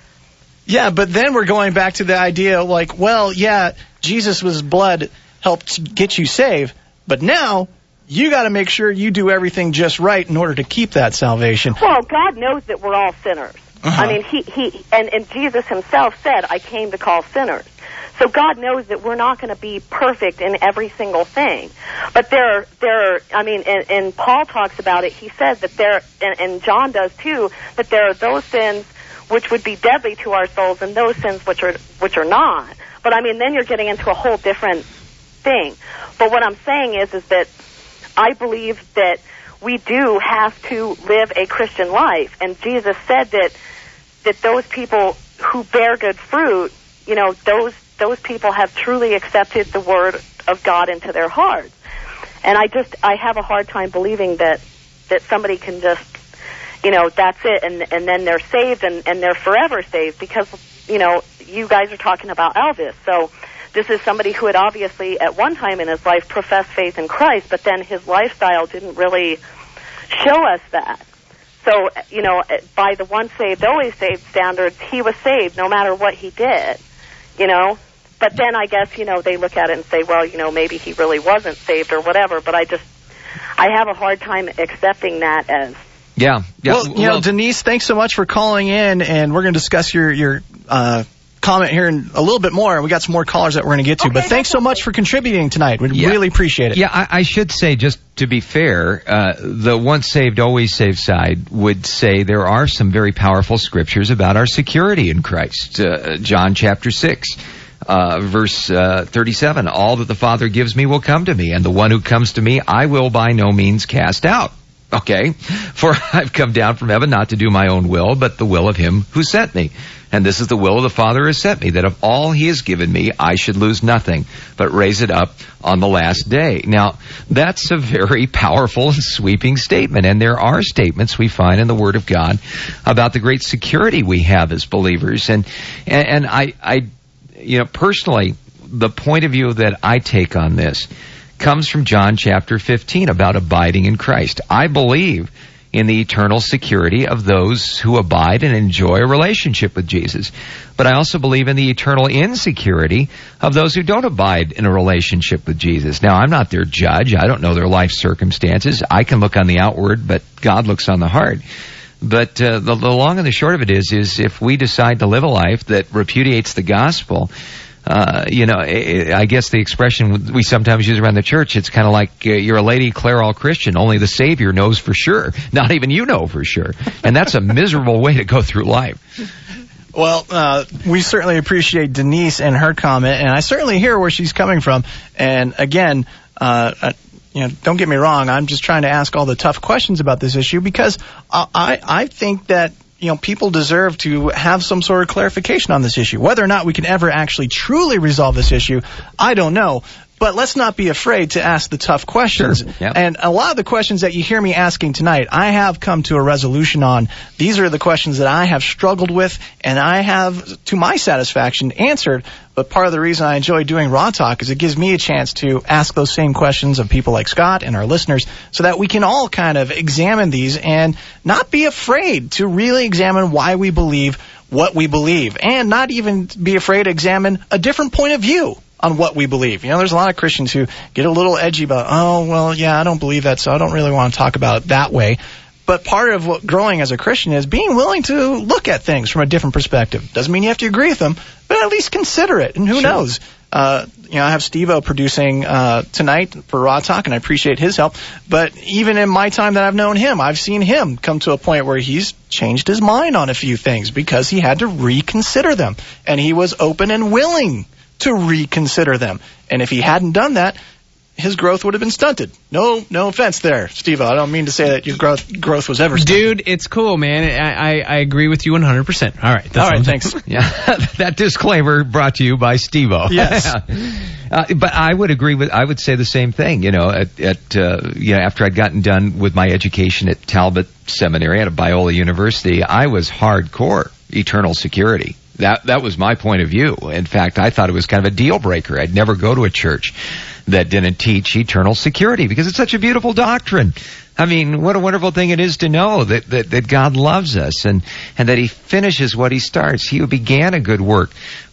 A: Yeah, but then we're going back to the idea like, well, yeah, Jesus' blood helped get you saved, but now you got to make sure you do everything just right in order to keep that salvation.
D: Well, God knows that we're all sinners.
A: Uh-huh.
D: I mean, he, he and, and Jesus himself said, I came to call sinners. So God knows that we're not going to be perfect in every single thing. But there are, there are, I mean, and, and Paul talks about it. He says that there, and, and John does too, that there are those sins which would be deadly to our souls and those sins which are, which are not. But I mean, then you're getting into a whole different thing. But what I'm saying is, is that I believe that we do have to live a Christian life. And Jesus said that that those people who bear good fruit, you know, those those people have truly accepted the word of God into their hearts. And I just, I have a hard time believing that that somebody can just, you know, that's it, and and then they're saved and, and they're forever saved, because, you know, you guys are talking about Elvis. So this is somebody who had obviously at one time in his life professed faith in Christ, but then his lifestyle didn't really show us that. So, you know, by the once saved, always saved standards, he was saved no matter what he did, you know. But then I guess, you know, they look at it and say, well, you know, maybe he really wasn't saved or whatever. But I just, I have a hard time accepting that as.
B: Yeah. yeah.
A: Well, you well, know, Denise, thanks so much for calling in, and we're going to discuss your, your uh, comment here in a little bit more. We got some more callers that we're going to get to. Okay, but thanks so much for contributing tonight. We
B: yeah.
A: really appreciate it.
B: Yeah, I, I should say, just to be fair, uh, the once saved, always saved side would say there are some very powerful scriptures about our security in Christ. Uh, John chapter six. Uh, verse uh, thirty-seven, all that the Father gives me will come to me, and the one who comes to me I will by no means cast out. Okay? For I've come down from heaven not to do my own will, but the will of him who sent me. And this is the will of the Father who has sent me, that of all he has given me I should lose nothing, but raise it up on the last day. Now, that's a very powerful and sweeping statement, and there are statements we find in the Word of God about the great security we have as believers. And, and, and I... I You know, personally, the point of view that I take on this comes from John chapter fifteen about abiding in Christ. I believe in the eternal security of those who abide and enjoy a relationship with Jesus. But I also believe in the eternal insecurity of those who don't abide in a relationship with Jesus. Now, I'm not their judge. I don't know their life circumstances. I can look on the outward, but God looks on the heart. But uh, the, the long and the short of it is, is if we decide to live a life that repudiates the gospel, uh, you know, I guess the expression we sometimes use around the church, it's kind of like uh, you're a Lady Clairol Christian, only the Savior knows for sure. Not even you know for sure. And that's a miserable way to go through life.
A: Well, uh, we certainly appreciate Denise and her comment, and I certainly hear where she's coming from. And again, uh, you know, don't get me wrong, I'm just trying to ask all the tough questions about this issue because I, I think that, you know, people deserve to have some sort of clarification on this issue. Whether or not we can ever actually truly resolve this issue, I don't know. But let's not be afraid to ask the tough questions.
B: Sure. Yep.
A: And a lot of the questions that you hear me asking tonight, I have come to a resolution on. These are the questions that I have struggled with, and I have, to my satisfaction, answered. But part of the reason I enjoy doing Raw Talk is it gives me a chance to ask those same questions of people like Scott and our listeners so that we can all kind of examine these and not be afraid to really examine why we believe what we believe, and not even be afraid to examine a different point of view on what we believe. You know, there's a lot of Christians who get a little edgy about, oh, well, yeah, I don't believe that, so I don't really want to talk about it that way. But part of what growing as a Christian is being willing to look at things from a different perspective. Doesn't mean you have to agree with them, but at least consider it. And who
B: Sure.
A: knows? Uh, you know, I have Steve-O producing uh, tonight for Raw Talk, and I appreciate his help. But even in my time that I've known him, I've seen him come to a point where he's changed his mind on a few things because he had to reconsider them. And he was open and willing to reconsider them. And if he hadn't done that, his growth would have been stunted. No, no offense there, Steve-O. I don't mean to say that your growth growth was ever stunted.
E: Dude, it's cool, man. I, I, I agree with you one hundred percent. All right. That's
A: All right,
E: all.
A: thanks.
B: Yeah, that disclaimer brought to you by Steve-O.
A: Yes.
B: uh, but I would agree with, I would say the same thing, you know, at, at uh, you know, after I'd gotten done with my education at Talbot Seminary at Biola University, I was hardcore eternal security. That that was my point of view. In fact, I thought it was kind of a deal breaker. I'd never go to a church that didn't teach eternal security because it's such a beautiful doctrine. I mean, what a wonderful thing it is to know that, that, that God loves us and, and that He finishes what He starts. He who began a good work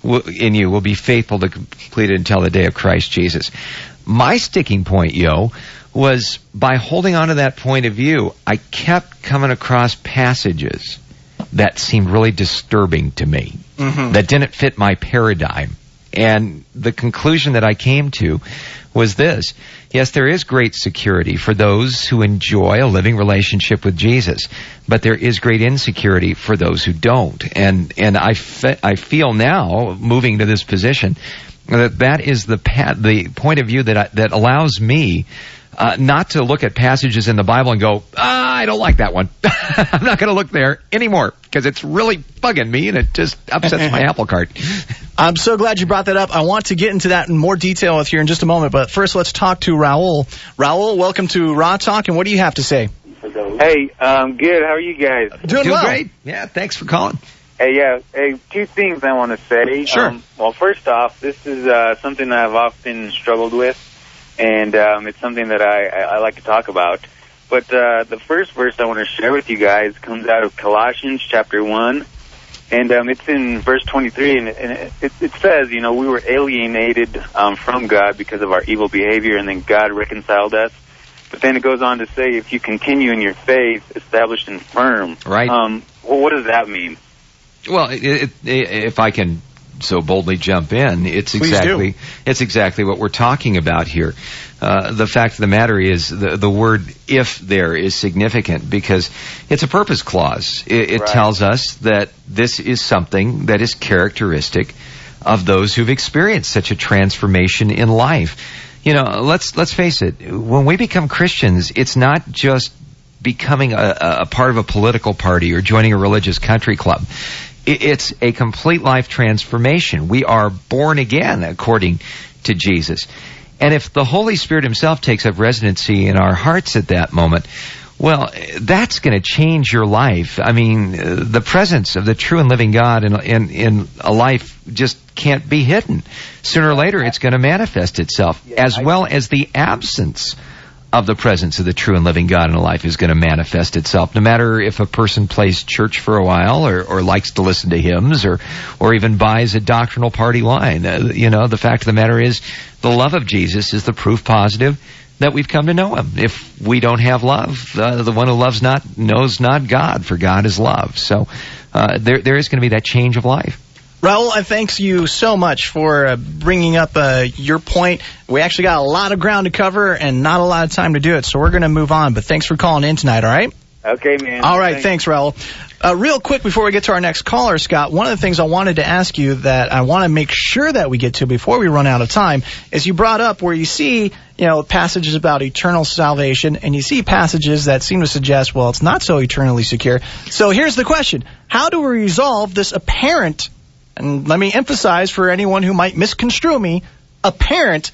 B: in you will be faithful to complete it until the day of Christ Jesus. My sticking point, yo, was by holding on to that point of view, I kept coming across passages that seemed really disturbing to me, mm-hmm. that didn't fit my paradigm. And the conclusion that I came to was this. Yes, there is great security for those who enjoy a living relationship with Jesus, but there is great insecurity for those who don't. And and I, fe- I feel now, moving to this position, that that is the pa- the point of view that I, that allows me Uh, not to look at passages in the Bible and go, ah, I don't like that one. I'm not going to look there anymore because it's really bugging me and it just upsets my apple cart.
A: I'm so glad you brought that up. I want to get into that in more detail with you in just a moment, but first let's talk to Raul. Raul, welcome to Raw Talk, and what do you have to say?
F: Hey, um, good. How are you guys?
A: Doing,
B: Doing
A: well.
B: great. Yeah, thanks for calling.
F: Hey, yeah. Hey, two things I want to say.
A: Sure.
F: Um, well, first off, this is uh, something that I've often struggled with. And um, it's something that I, I, I like to talk about. But uh, the first verse I want to share with you guys comes out of Colossians chapter one. And um, it's in verse twenty-three. And, and it, it says, you know, we were alienated um, from God because of our evil behavior, and then God reconciled us. But then it goes on to say, if you continue in your faith, established and firm.
B: Right.
F: Um, well, what does that mean?
B: Well, it, it, if I can so boldly jump in, it's
A: Please
B: exactly
A: do.
B: it's exactly what we're talking about here. Uh, the fact of the matter is the the word "if" there is significant because it's a purpose clause. It, it
F: Right.
B: tells us that this is something that is characteristic of those who've experienced such a transformation in life. You know, let's let's face it. When we become Christians, it's not just becoming a, a part of a political party or joining a religious country club. It's a complete life transformation. We are born again according to Jesus. And if the Holy Spirit Himself takes up residency in our hearts at that moment, well, that's going to change your life. I mean, the presence of the true and living God in, in, in a life just can't be hidden. Sooner or later, it's going to manifest itself, as well as the absence of the presence of the true and living God in a life is going to manifest itself, no matter if a person plays church for a while or, or likes to listen to hymns or, or even buys a doctrinal party line. Uh, you know, the fact of the matter is the love of Jesus is the proof positive that we've come to know Him. If we don't have love, uh, the one who loves not knows not God, for God is love. So uh, there there is going to be that change of life.
A: Raul, I thank you so much for uh, bringing up uh, your point. We actually got a lot of ground to cover and not a lot of time to do it, so we're going to move on. But thanks for calling in tonight, all right?
F: Okay, man.
A: All right, thanks, thanks Raul. Uh, real quick before we get to our next caller, Scott, one of the things I wanted to ask you that I want to make sure that we get to before we run out of time is you brought up where you see, you know, passages about eternal salvation, and you see passages that seem to suggest, well, it's not so eternally secure. So here's the question. How do we resolve this apparent, and let me emphasize for anyone who might misconstrue me, apparent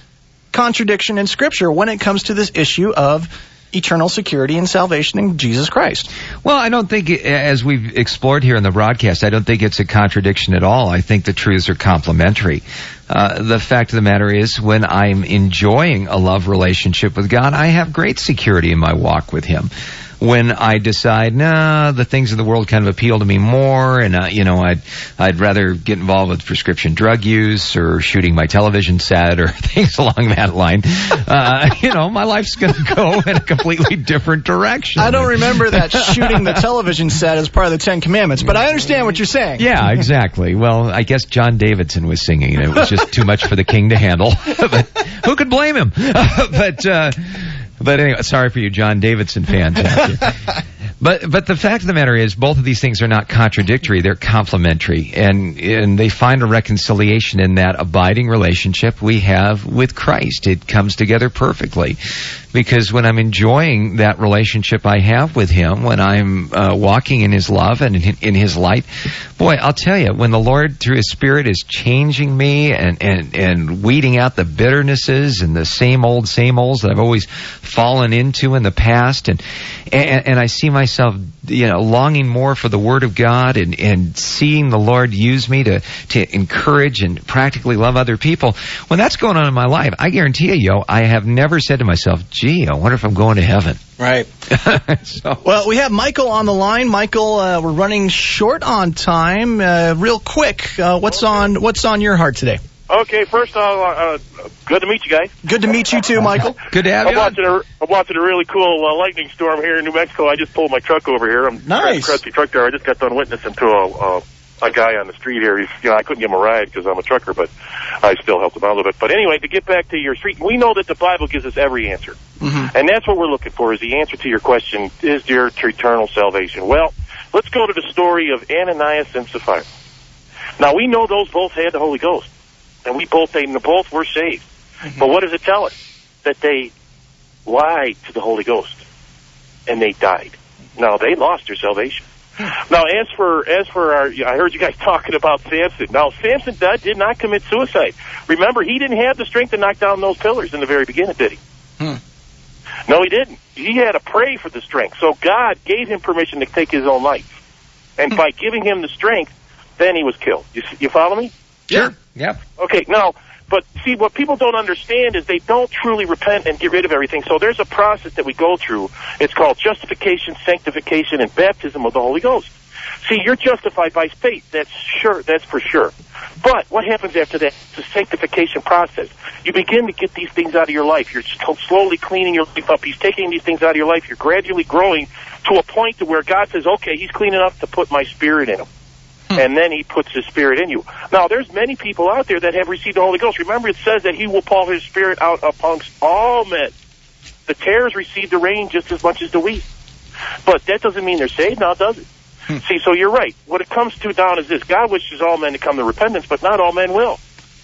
A: contradiction in Scripture when it comes to this issue of eternal security and salvation in Jesus Christ.
B: Well, I don't think, as we've explored here in the broadcast, I don't think it's a contradiction at all. I think the truths are complementary. Uh, the fact of the matter is, when I'm enjoying a love relationship with God, I have great security in my walk with Him. When I decide, nah, the things of the world kind of appeal to me more, and uh, you know, I'd I'd rather get involved with prescription drug use or shooting my television set or things along that line, uh, you know, my life's going to go in a completely different direction.
A: I don't remember that shooting the television set as part of the Ten Commandments, but I understand what you're saying.
B: Yeah, exactly. Well, I guess John Davidson was singing it. It was just too much for the king to handle. But who could blame him? but. Uh, But anyway, sorry for you John Davidson fans out there. But but the fact of the matter is, both of these things are not contradictory; they're complementary, and and they find a reconciliation in that abiding relationship we have with Christ. It comes together perfectly, because when I'm enjoying that relationship I have with Him, when I'm uh, walking in His love and in, in His light, boy, I'll tell you, when the Lord through His Spirit is changing me and and and weeding out the bitternesses and the same old same olds that I've always fallen into in the past, and and, and I see my myself, you know, longing more for the Word of God and, and seeing the Lord use me to, to encourage and practically love other people. When that's going on in my life, I guarantee you, yo, I have never said to myself, gee, I wonder if I'm going to heaven.
A: Right. so. Well, we have Michael on the line. Michael, uh, we're running short on time. Uh, real quick, uh, what's on what's on your heart today?
G: Okay, first of all, uh, good to meet you guys.
A: Good to meet you too, Michael.
B: Good to have
G: I'm
B: you.
G: Watching a, I'm watching a really cool uh, lightning storm here in New Mexico. I just pulled my truck over here. I'm
A: nice.
G: Crusty truck driver. I just got done witnessing to a, a, a guy on the street here. He's, you know, I couldn't give him a ride because I'm a trucker, but I still helped him out a little bit. But anyway, to get back to your street, we know that the Bible gives us every answer.
A: Mm-hmm.
G: And that's what we're looking for, is the answer to your question, is there eternal salvation? Well, let's go to the story of Ananias and Sapphira. Now, we know those both had the Holy Ghost. And we both, they both were saved. Mm-hmm. But what does it tell us? That they lied to the Holy Ghost. And they died. Now, they lost their salvation. Now, as for, as for our, I heard you guys talking about Samson. Now, Samson did, did not commit suicide. Remember, he didn't have the strength to knock down those pillars in the very beginning, did he?
A: Hmm.
G: No, he didn't. He had to pray for the strength. So God gave him permission to take his own life. And by giving him the strength, then he was killed. You, you follow me?
B: Sure. Yep.
G: Okay, now, but see, what people don't understand is they don't truly repent and get rid of everything. So there's a process that we go through. It's called justification, sanctification, and baptism of the Holy Ghost. See, you're justified by faith. That's sure. That's for sure. But what happens after that? It's a sanctification process. You begin to get these things out of your life. You're slowly cleaning your life up. He's taking these things out of your life. You're gradually growing to a point to where God says, okay, he's clean enough to put my spirit in him. Hmm. And then he puts his spirit in you. Now, there's many people out there that have received the Holy Ghost. Remember, it says that he will pour his spirit out amongst all men. The tares receive the rain just as much as the wheat. But that doesn't mean they're saved now, does it? Hmm. See, so you're right. What it comes to down is this. God wishes all men to come to repentance, but not all men will.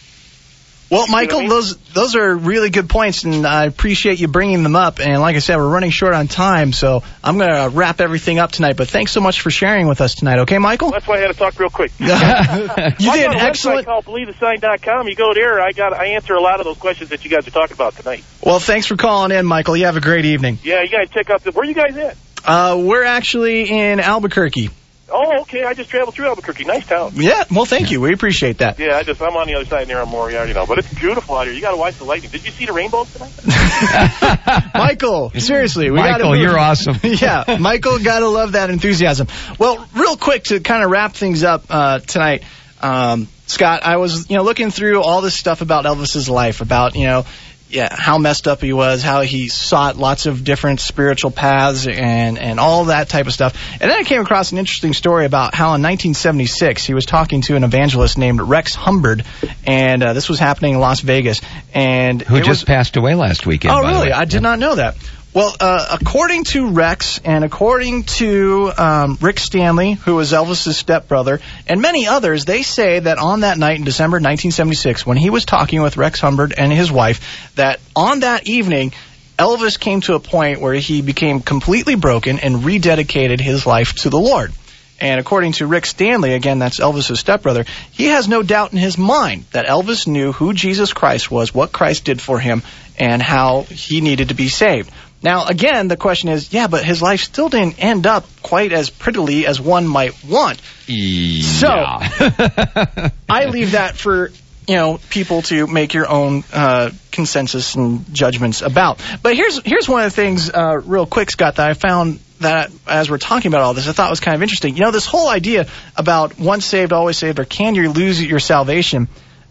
A: Well, Michael, you know what I mean? those those are really good points, and I appreciate you bringing them up. And like I said, we're running short on time, so I'm going to wrap everything up tonight. But thanks so much for sharing with us tonight, okay, Michael?
G: That's why I had to talk real quick.
A: you did
G: an
A: excellent.
G: I called believe the sign dot com. You go there. I got. I answer a lot of those questions that you guys are talking about tonight.
A: Well, thanks for calling in, Michael. You have a great evening.
G: Yeah, you got to check out the. Where you guys at?
A: Uh, we're actually in Albuquerque.
G: Oh, okay. I just traveled through Albuquerque. Nice town.
A: Yeah. Well, thank you. We appreciate that.
G: Yeah, I just I'm on the other side near on Moriarty, you know, but it's beautiful out here. You got to watch the lightning. Did you see the rainbows tonight?
A: Michael, seriously, we
B: Michael,
A: gotta
B: you're awesome.
A: Yeah, Michael, gotta love that enthusiasm. Well, real quick to kind of wrap things up uh, tonight, um, Scott, I was you know looking through all this stuff about Elvis's life, about you know. Yeah, how messed up he was, how he sought lots of different spiritual paths and, and all that type of stuff. And then I came across an interesting story about how in nineteen seventy-six he was talking to an evangelist named Rex Humbard, and uh, this was happening in Las Vegas. And
B: Who just
A: was,
B: passed away last weekend.
A: Oh,
B: by
A: really?
B: The way.
A: I did yeah. not know that. Well, uh, according to Rex and according to um, Rick Stanley, who was Elvis's stepbrother, and many others, they say that on that night in December nineteen seventy-six, when he was talking with Rex Humbard and his wife, that on that evening, Elvis came to a point where he became completely broken and rededicated his life to the Lord. And according to Rick Stanley, again, that's Elvis's stepbrother, he has no doubt in his mind that Elvis knew who Jesus Christ was, what Christ did for him, and how he needed to be saved. Now, again, the question is, yeah, but his life still didn't end up quite as prettily as one might want.
B: Yeah.
A: So, I leave that for, you know, people to make your own uh, consensus and judgments about. But here's here's one of the things, uh, real quick, Scott, that I found that as we're talking about all this, I thought was kind of interesting. You know, this whole idea about once saved, always saved, or can you lose your salvation,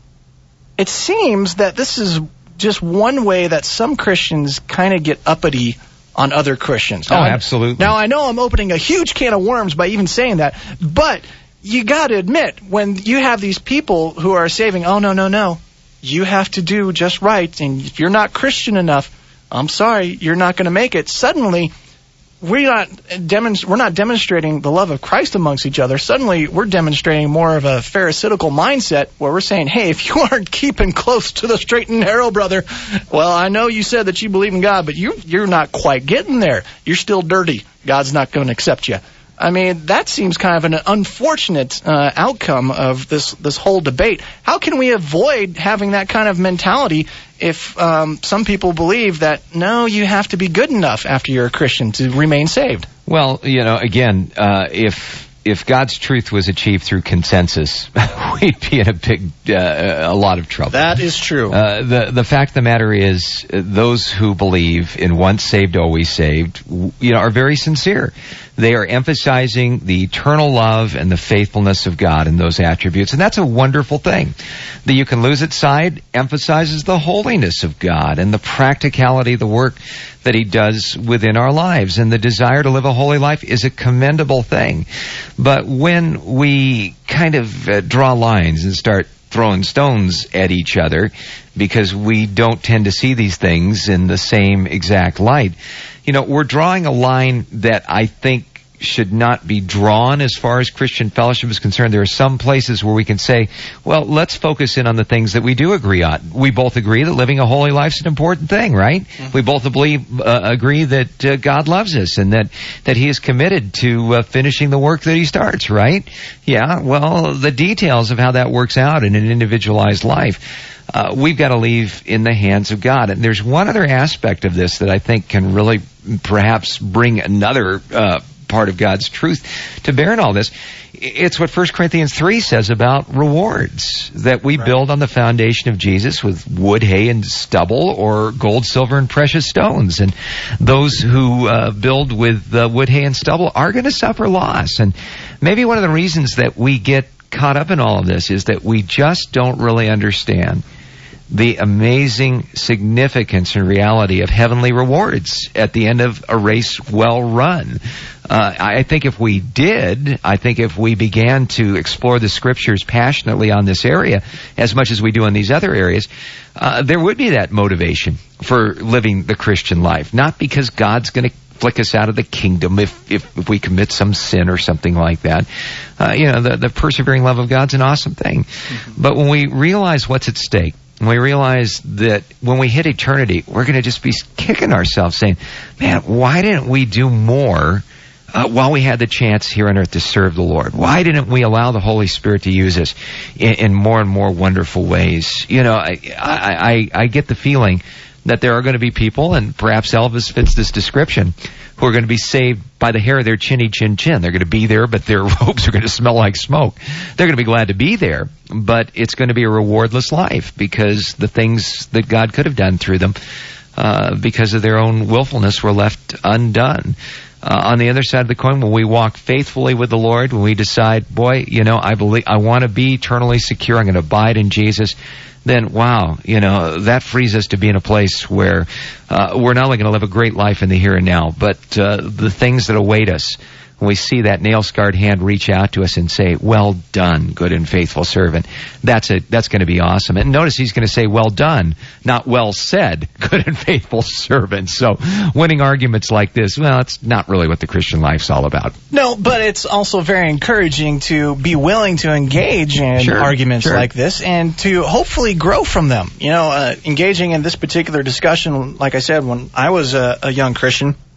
A: it seems that this is just one way that some Christians kind of get uppity on other Christians.
B: Oh,
A: now,
B: absolutely.
A: Now, I know I'm opening a huge can of worms by even saying that, but you got to admit, when you have these people who are saving, oh, no, no, no, you have to do just right, and if you're not Christian enough, I'm sorry, you're not going to make it. Suddenly, we're not, demonst- we're not demonstrating the love of Christ amongst each other. Suddenly, we're demonstrating more of a pharisaical mindset where we're saying, hey, if you aren't keeping close to the straight and narrow, brother, well, I know you said that you believe in God, but you, you're not quite getting there. You're still dirty. God's not going to accept you. I mean, that seems kind of an unfortunate uh, outcome of this this whole debate. How can we avoid having that kind of mentality if um, some people believe that, no, you have to be good enough after you're a Christian to remain saved?
B: Well, you know, again, uh, if if God's truth was achieved through consensus, we'd be in a big, uh, a lot of trouble.
A: That is true.
B: Uh, the the fact of the matter is, uh, those who believe in once saved, always saved, you know, are very sincere. They are emphasizing the eternal love and the faithfulness of God and those attributes, and that's a wonderful thing. The You Can Lose It side emphasizes the holiness of God and the practicality of the work that He does within our lives, and the desire to live a holy life is a commendable thing. But when we kind of uh, draw lines and start throwing stones at each other because we don't tend to see these things in the same exact light, you know, we're drawing a line that I think should not be drawn as far as Christian fellowship is concerned. There are some places where we can say, well, let's focus in on the things that we do agree on. We both agree that living a holy life is an important thing, right? Mm-hmm. We both believe, uh, agree that uh, God loves us and that, that He is committed to uh, finishing the work that He starts, right? Yeah, well, the details of how that works out in an individualized life, Uh, we've got to leave in the hands of God. And there's one other aspect of this that I think can really perhaps bring another uh, part of God's truth to bear in all this. It's what First Corinthians three says about rewards, that we right. build on the foundation of Jesus with wood, hay, and stubble, or gold, silver, and precious stones. And those who uh, build with uh, wood, hay, and stubble are going to suffer loss. And maybe one of the reasons that we get caught up in all of this is that we just don't really understand the amazing significance and reality of heavenly rewards at the end of a race well run. Uh, I think if we did, I think if we began to explore the Scriptures passionately on this area, as much as we do in these other areas, uh, there would be that motivation for living the Christian life. Not because God's going to flick us out of the kingdom if, if, if we commit some sin or something like that. Uh, you know, the, the persevering love of God's an awesome thing. Mm-hmm. But when we realize what's at stake, when we realize that when we hit eternity, we're going to just be kicking ourselves saying, man, why didn't we do more uh, while we had the chance here on earth to serve the Lord? Why didn't we allow the Holy Spirit to use us in, in more and more wonderful ways? You know, I, I, I, I get the feeling that there are going to be people, and perhaps Elvis fits this description, who are going to be saved by the hair of their chinny chin chin. They're going to be there, but their robes are going to smell like smoke. They're going to be glad to be there, but it's going to be a rewardless life because the things that God could have done through them, uh, because of their own willfulness, were left undone. Uh, on the other side of the coin, when we walk faithfully with the Lord, when we decide, boy, you know, I believe, I want to be eternally secure, I'm going to abide in Jesus, then, wow, you know, that frees us to be in a place where uh, we're not only going to live a great life in the here and now, but uh, the things that await us, when we see that nail-scarred hand reach out to us and say, well done, good and faithful servant, that's a, that's going to be awesome. And notice he's going to say, well done, not well said, good and faithful servant. So winning arguments like this, well, it's not really what the Christian life's all about.
A: No, but it's also very encouraging to be willing to engage in
B: sure,
A: arguments
B: sure.
A: like this and to hopefully grow from them. You know, uh, engaging in this particular discussion, like I said, when I was a, a young Christian,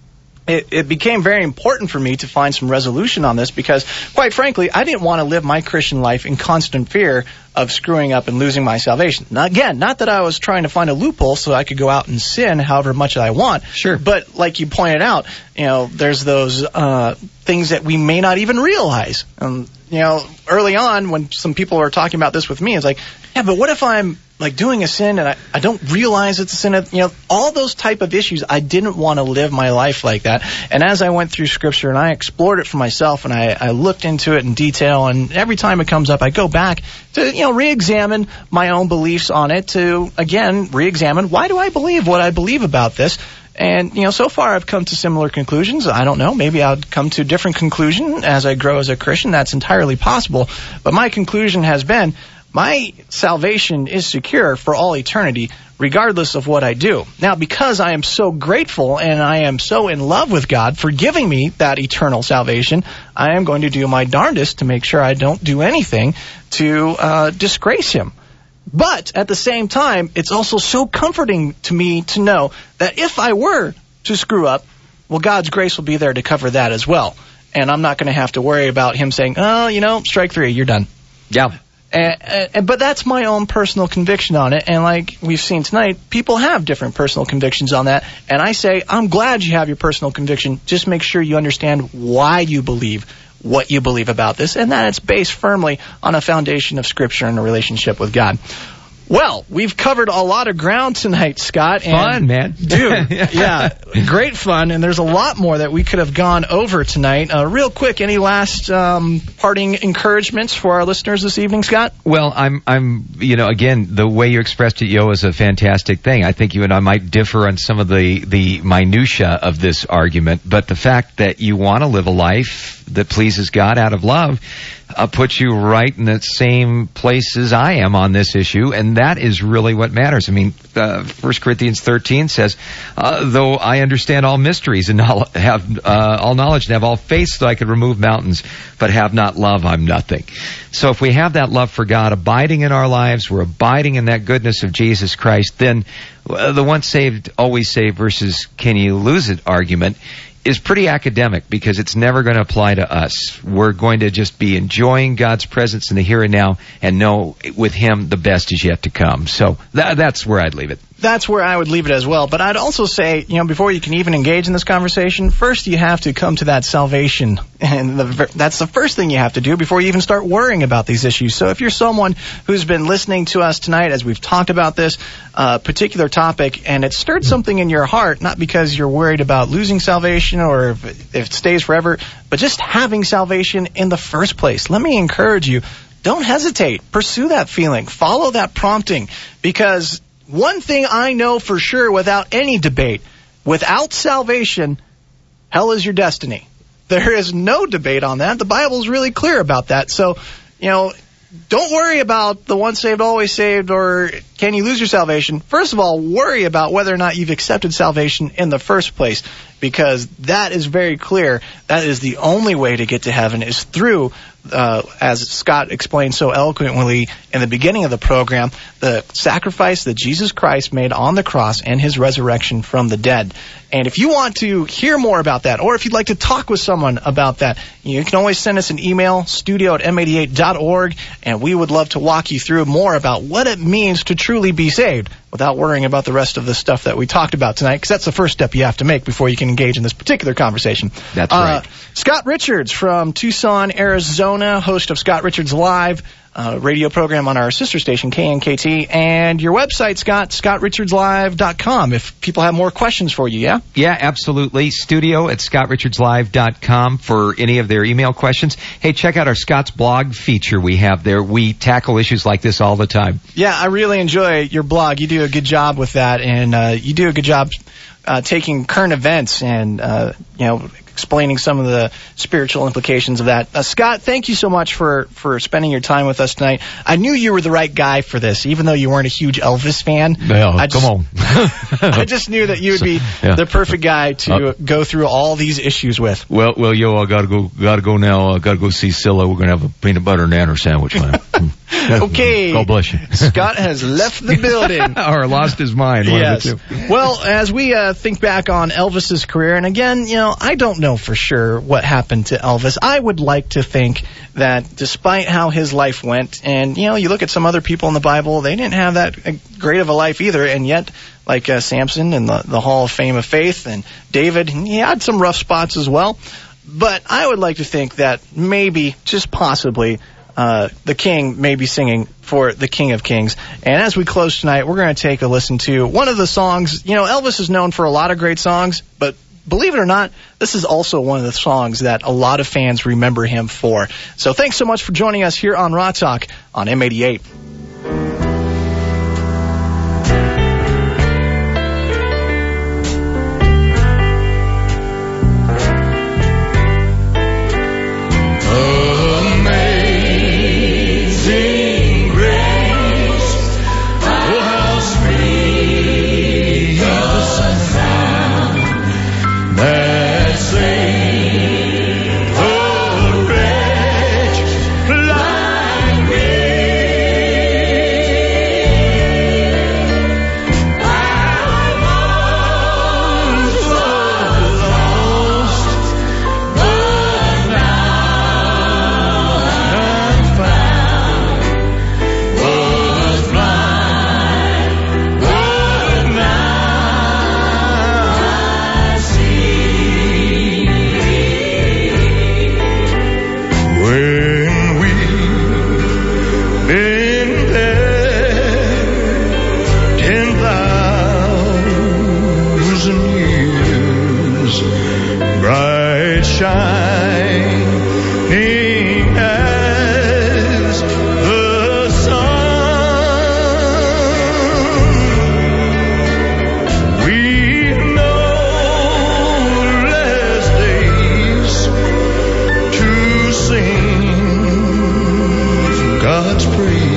A: it, it became very important for me to find some resolution on this because, quite frankly, I didn't want to live my Christian life in constant fear of screwing up and losing my salvation. Now, again, not that I was trying to find a loophole so I could go out and sin however much I want.
B: Sure.
A: But like you pointed out, you know, there's those uh, things that we may not even realize. Um, you know, early on when some people were talking about this with me, it's like, yeah, but what if I'm like doing a sin and I, I don't realize it's a sin? You know, all those type of issues, I didn't want to live my life like that. And as I went through Scripture and I explored it for myself and I, I looked into it in detail, and every time it comes up, I go back to, you know, re-examine my own beliefs on it to, again, re-examine why do I believe what I believe about this. And, you know, so far I've come to similar conclusions. I don't know. Maybe I'll come to a different conclusion as I grow as a Christian. That's entirely possible. But my conclusion has been my salvation is secure for all eternity, regardless of what I do. Now, because I am so grateful and I am so in love with God for giving me that eternal salvation, I am going to do my darndest to make sure I don't do anything to uh, disgrace Him. But at the same time, it's also so comforting to me to know that if I were to screw up, well, God's grace will be there to cover that as well. And I'm not going to have to worry about Him saying, oh, you know, strike three, you're done.
B: Yeah.
A: And, and, but that's my own personal conviction on it. And like we've seen tonight, people have different personal convictions on that. And I say, I'm glad you have your personal conviction. Just make sure you understand why you believe what you believe about this, and that it's based firmly on a foundation of Scripture and a relationship with God. Well, we've covered a lot of ground tonight, Scott. And
B: fun, man.
A: Dude, yeah, great fun. And there's a lot more that we could have gone over tonight. Uh, real quick, any last um, parting encouragements for our listeners this evening, Scott?
B: Well, I'm, I'm, you know, again, the way you expressed it, Yo, is a fantastic thing. I think you and I might differ on some of the, the minutia of this argument, but the fact that you want to live a life that pleases God out of love uh, puts you right in the same place as I am on this issue, and that is really what matters. I mean, uh, First Corinthians thirteen says, uh, though I understand all mysteries and have uh, all knowledge and have all faith so I could remove mountains, but have not love, I'm nothing. So if we have that love for God abiding in our lives, we're abiding in that goodness of Jesus Christ, then uh, the once saved, always saved versus can you lose it argument is pretty academic because it's never going to apply to us. We're going to just be enjoying God's presence in the here and now and know with Him the best is yet to come. So that, that's where I'd leave it.
A: That's where I would leave it as well. But I'd also say, you know, before you can even engage in this conversation, first you have to come to that salvation. And the, that's the first thing you have to do before you even start worrying about these issues. So if you're someone who's been listening to us tonight as we've talked about this uh, particular topic and it stirred something in your heart, not because you're worried about losing salvation or if it, if it stays forever, but just having salvation in the first place, let me encourage you, don't hesitate. Pursue that feeling. Follow that prompting, because one thing I know for sure without any debate, without salvation, hell is your destiny. There is no debate on that. The Bible is really clear about that. So, you know, don't worry about the once saved, always saved, or can you lose your salvation. First of all, worry about whether or not you've accepted salvation in the first place, because that is very clear. That is the only way to get to heaven is through, uh, as Scott explained so eloquently in the beginning of the program, the sacrifice that Jesus Christ made on the cross and His resurrection from the dead. And if you want to hear more about that, or if you'd like to talk with someone about that, you can always send us an email, studio at m eighty-eight dot org, and we would love to walk you through more about what it means to truly be saved without worrying about the rest of the stuff that we talked about tonight, because that's the first step you have to make before you can engage in this particular conversation.
B: That's
A: uh,
B: right.
A: Scott Richards from Tucson, Arizona, host of Scott Richards Live, uh, radio program on our sister station, K N K T, and your website, Scott, scott richards live dot com, if people have more questions for you, yeah?
B: Yeah, absolutely. Studio at scott richards live dot com for any of their email questions. Hey, check out our Scott's blog feature we have there. We tackle issues like this all the time.
A: Yeah, I really enjoy your blog. You do a good job with that, and uh, you do a good job uh, taking current events and, uh, you know, explaining some of the spiritual implications of that. Uh, Scott, thank you so much for, for spending your time with us tonight. I knew you were the right guy for this, even though you weren't a huge Elvis fan.
B: Yeah,
A: I just,
B: come on.
A: I just knew that you would be
B: yeah.
A: the perfect guy to
B: uh,
A: go through all these issues with.
B: Well, well, yo, I gotta go, gotta go now. I gotta go see Scylla. We're gonna have a peanut butter and nanner sandwich, man.
A: Okay.
B: God bless you.
A: Scott has left the building.
B: Or lost his mind. One
A: Yes.
B: of the two.
A: Well, as we uh, think back on Elvis's career, and again, you know, I don't know for sure what happened to Elvis. I would like to think that despite how his life went, and, you know, you look at some other people in the Bible, they didn't have that uh, great of a life either, and yet, like uh, Samson in the, the Hall of Fame of Faith, and David, he had some rough spots as well. But I would like to think that maybe, just possibly, uh, the King may be singing for the King of Kings. And as we close tonight, we're going to take a listen to one of the songs. You know, Elvis is known for a lot of great songs, but believe it or not, this is also one of the songs that a lot of fans remember him for. So thanks so much for joining us here on Raw Talk on M eighty-eight.
H: God's praise.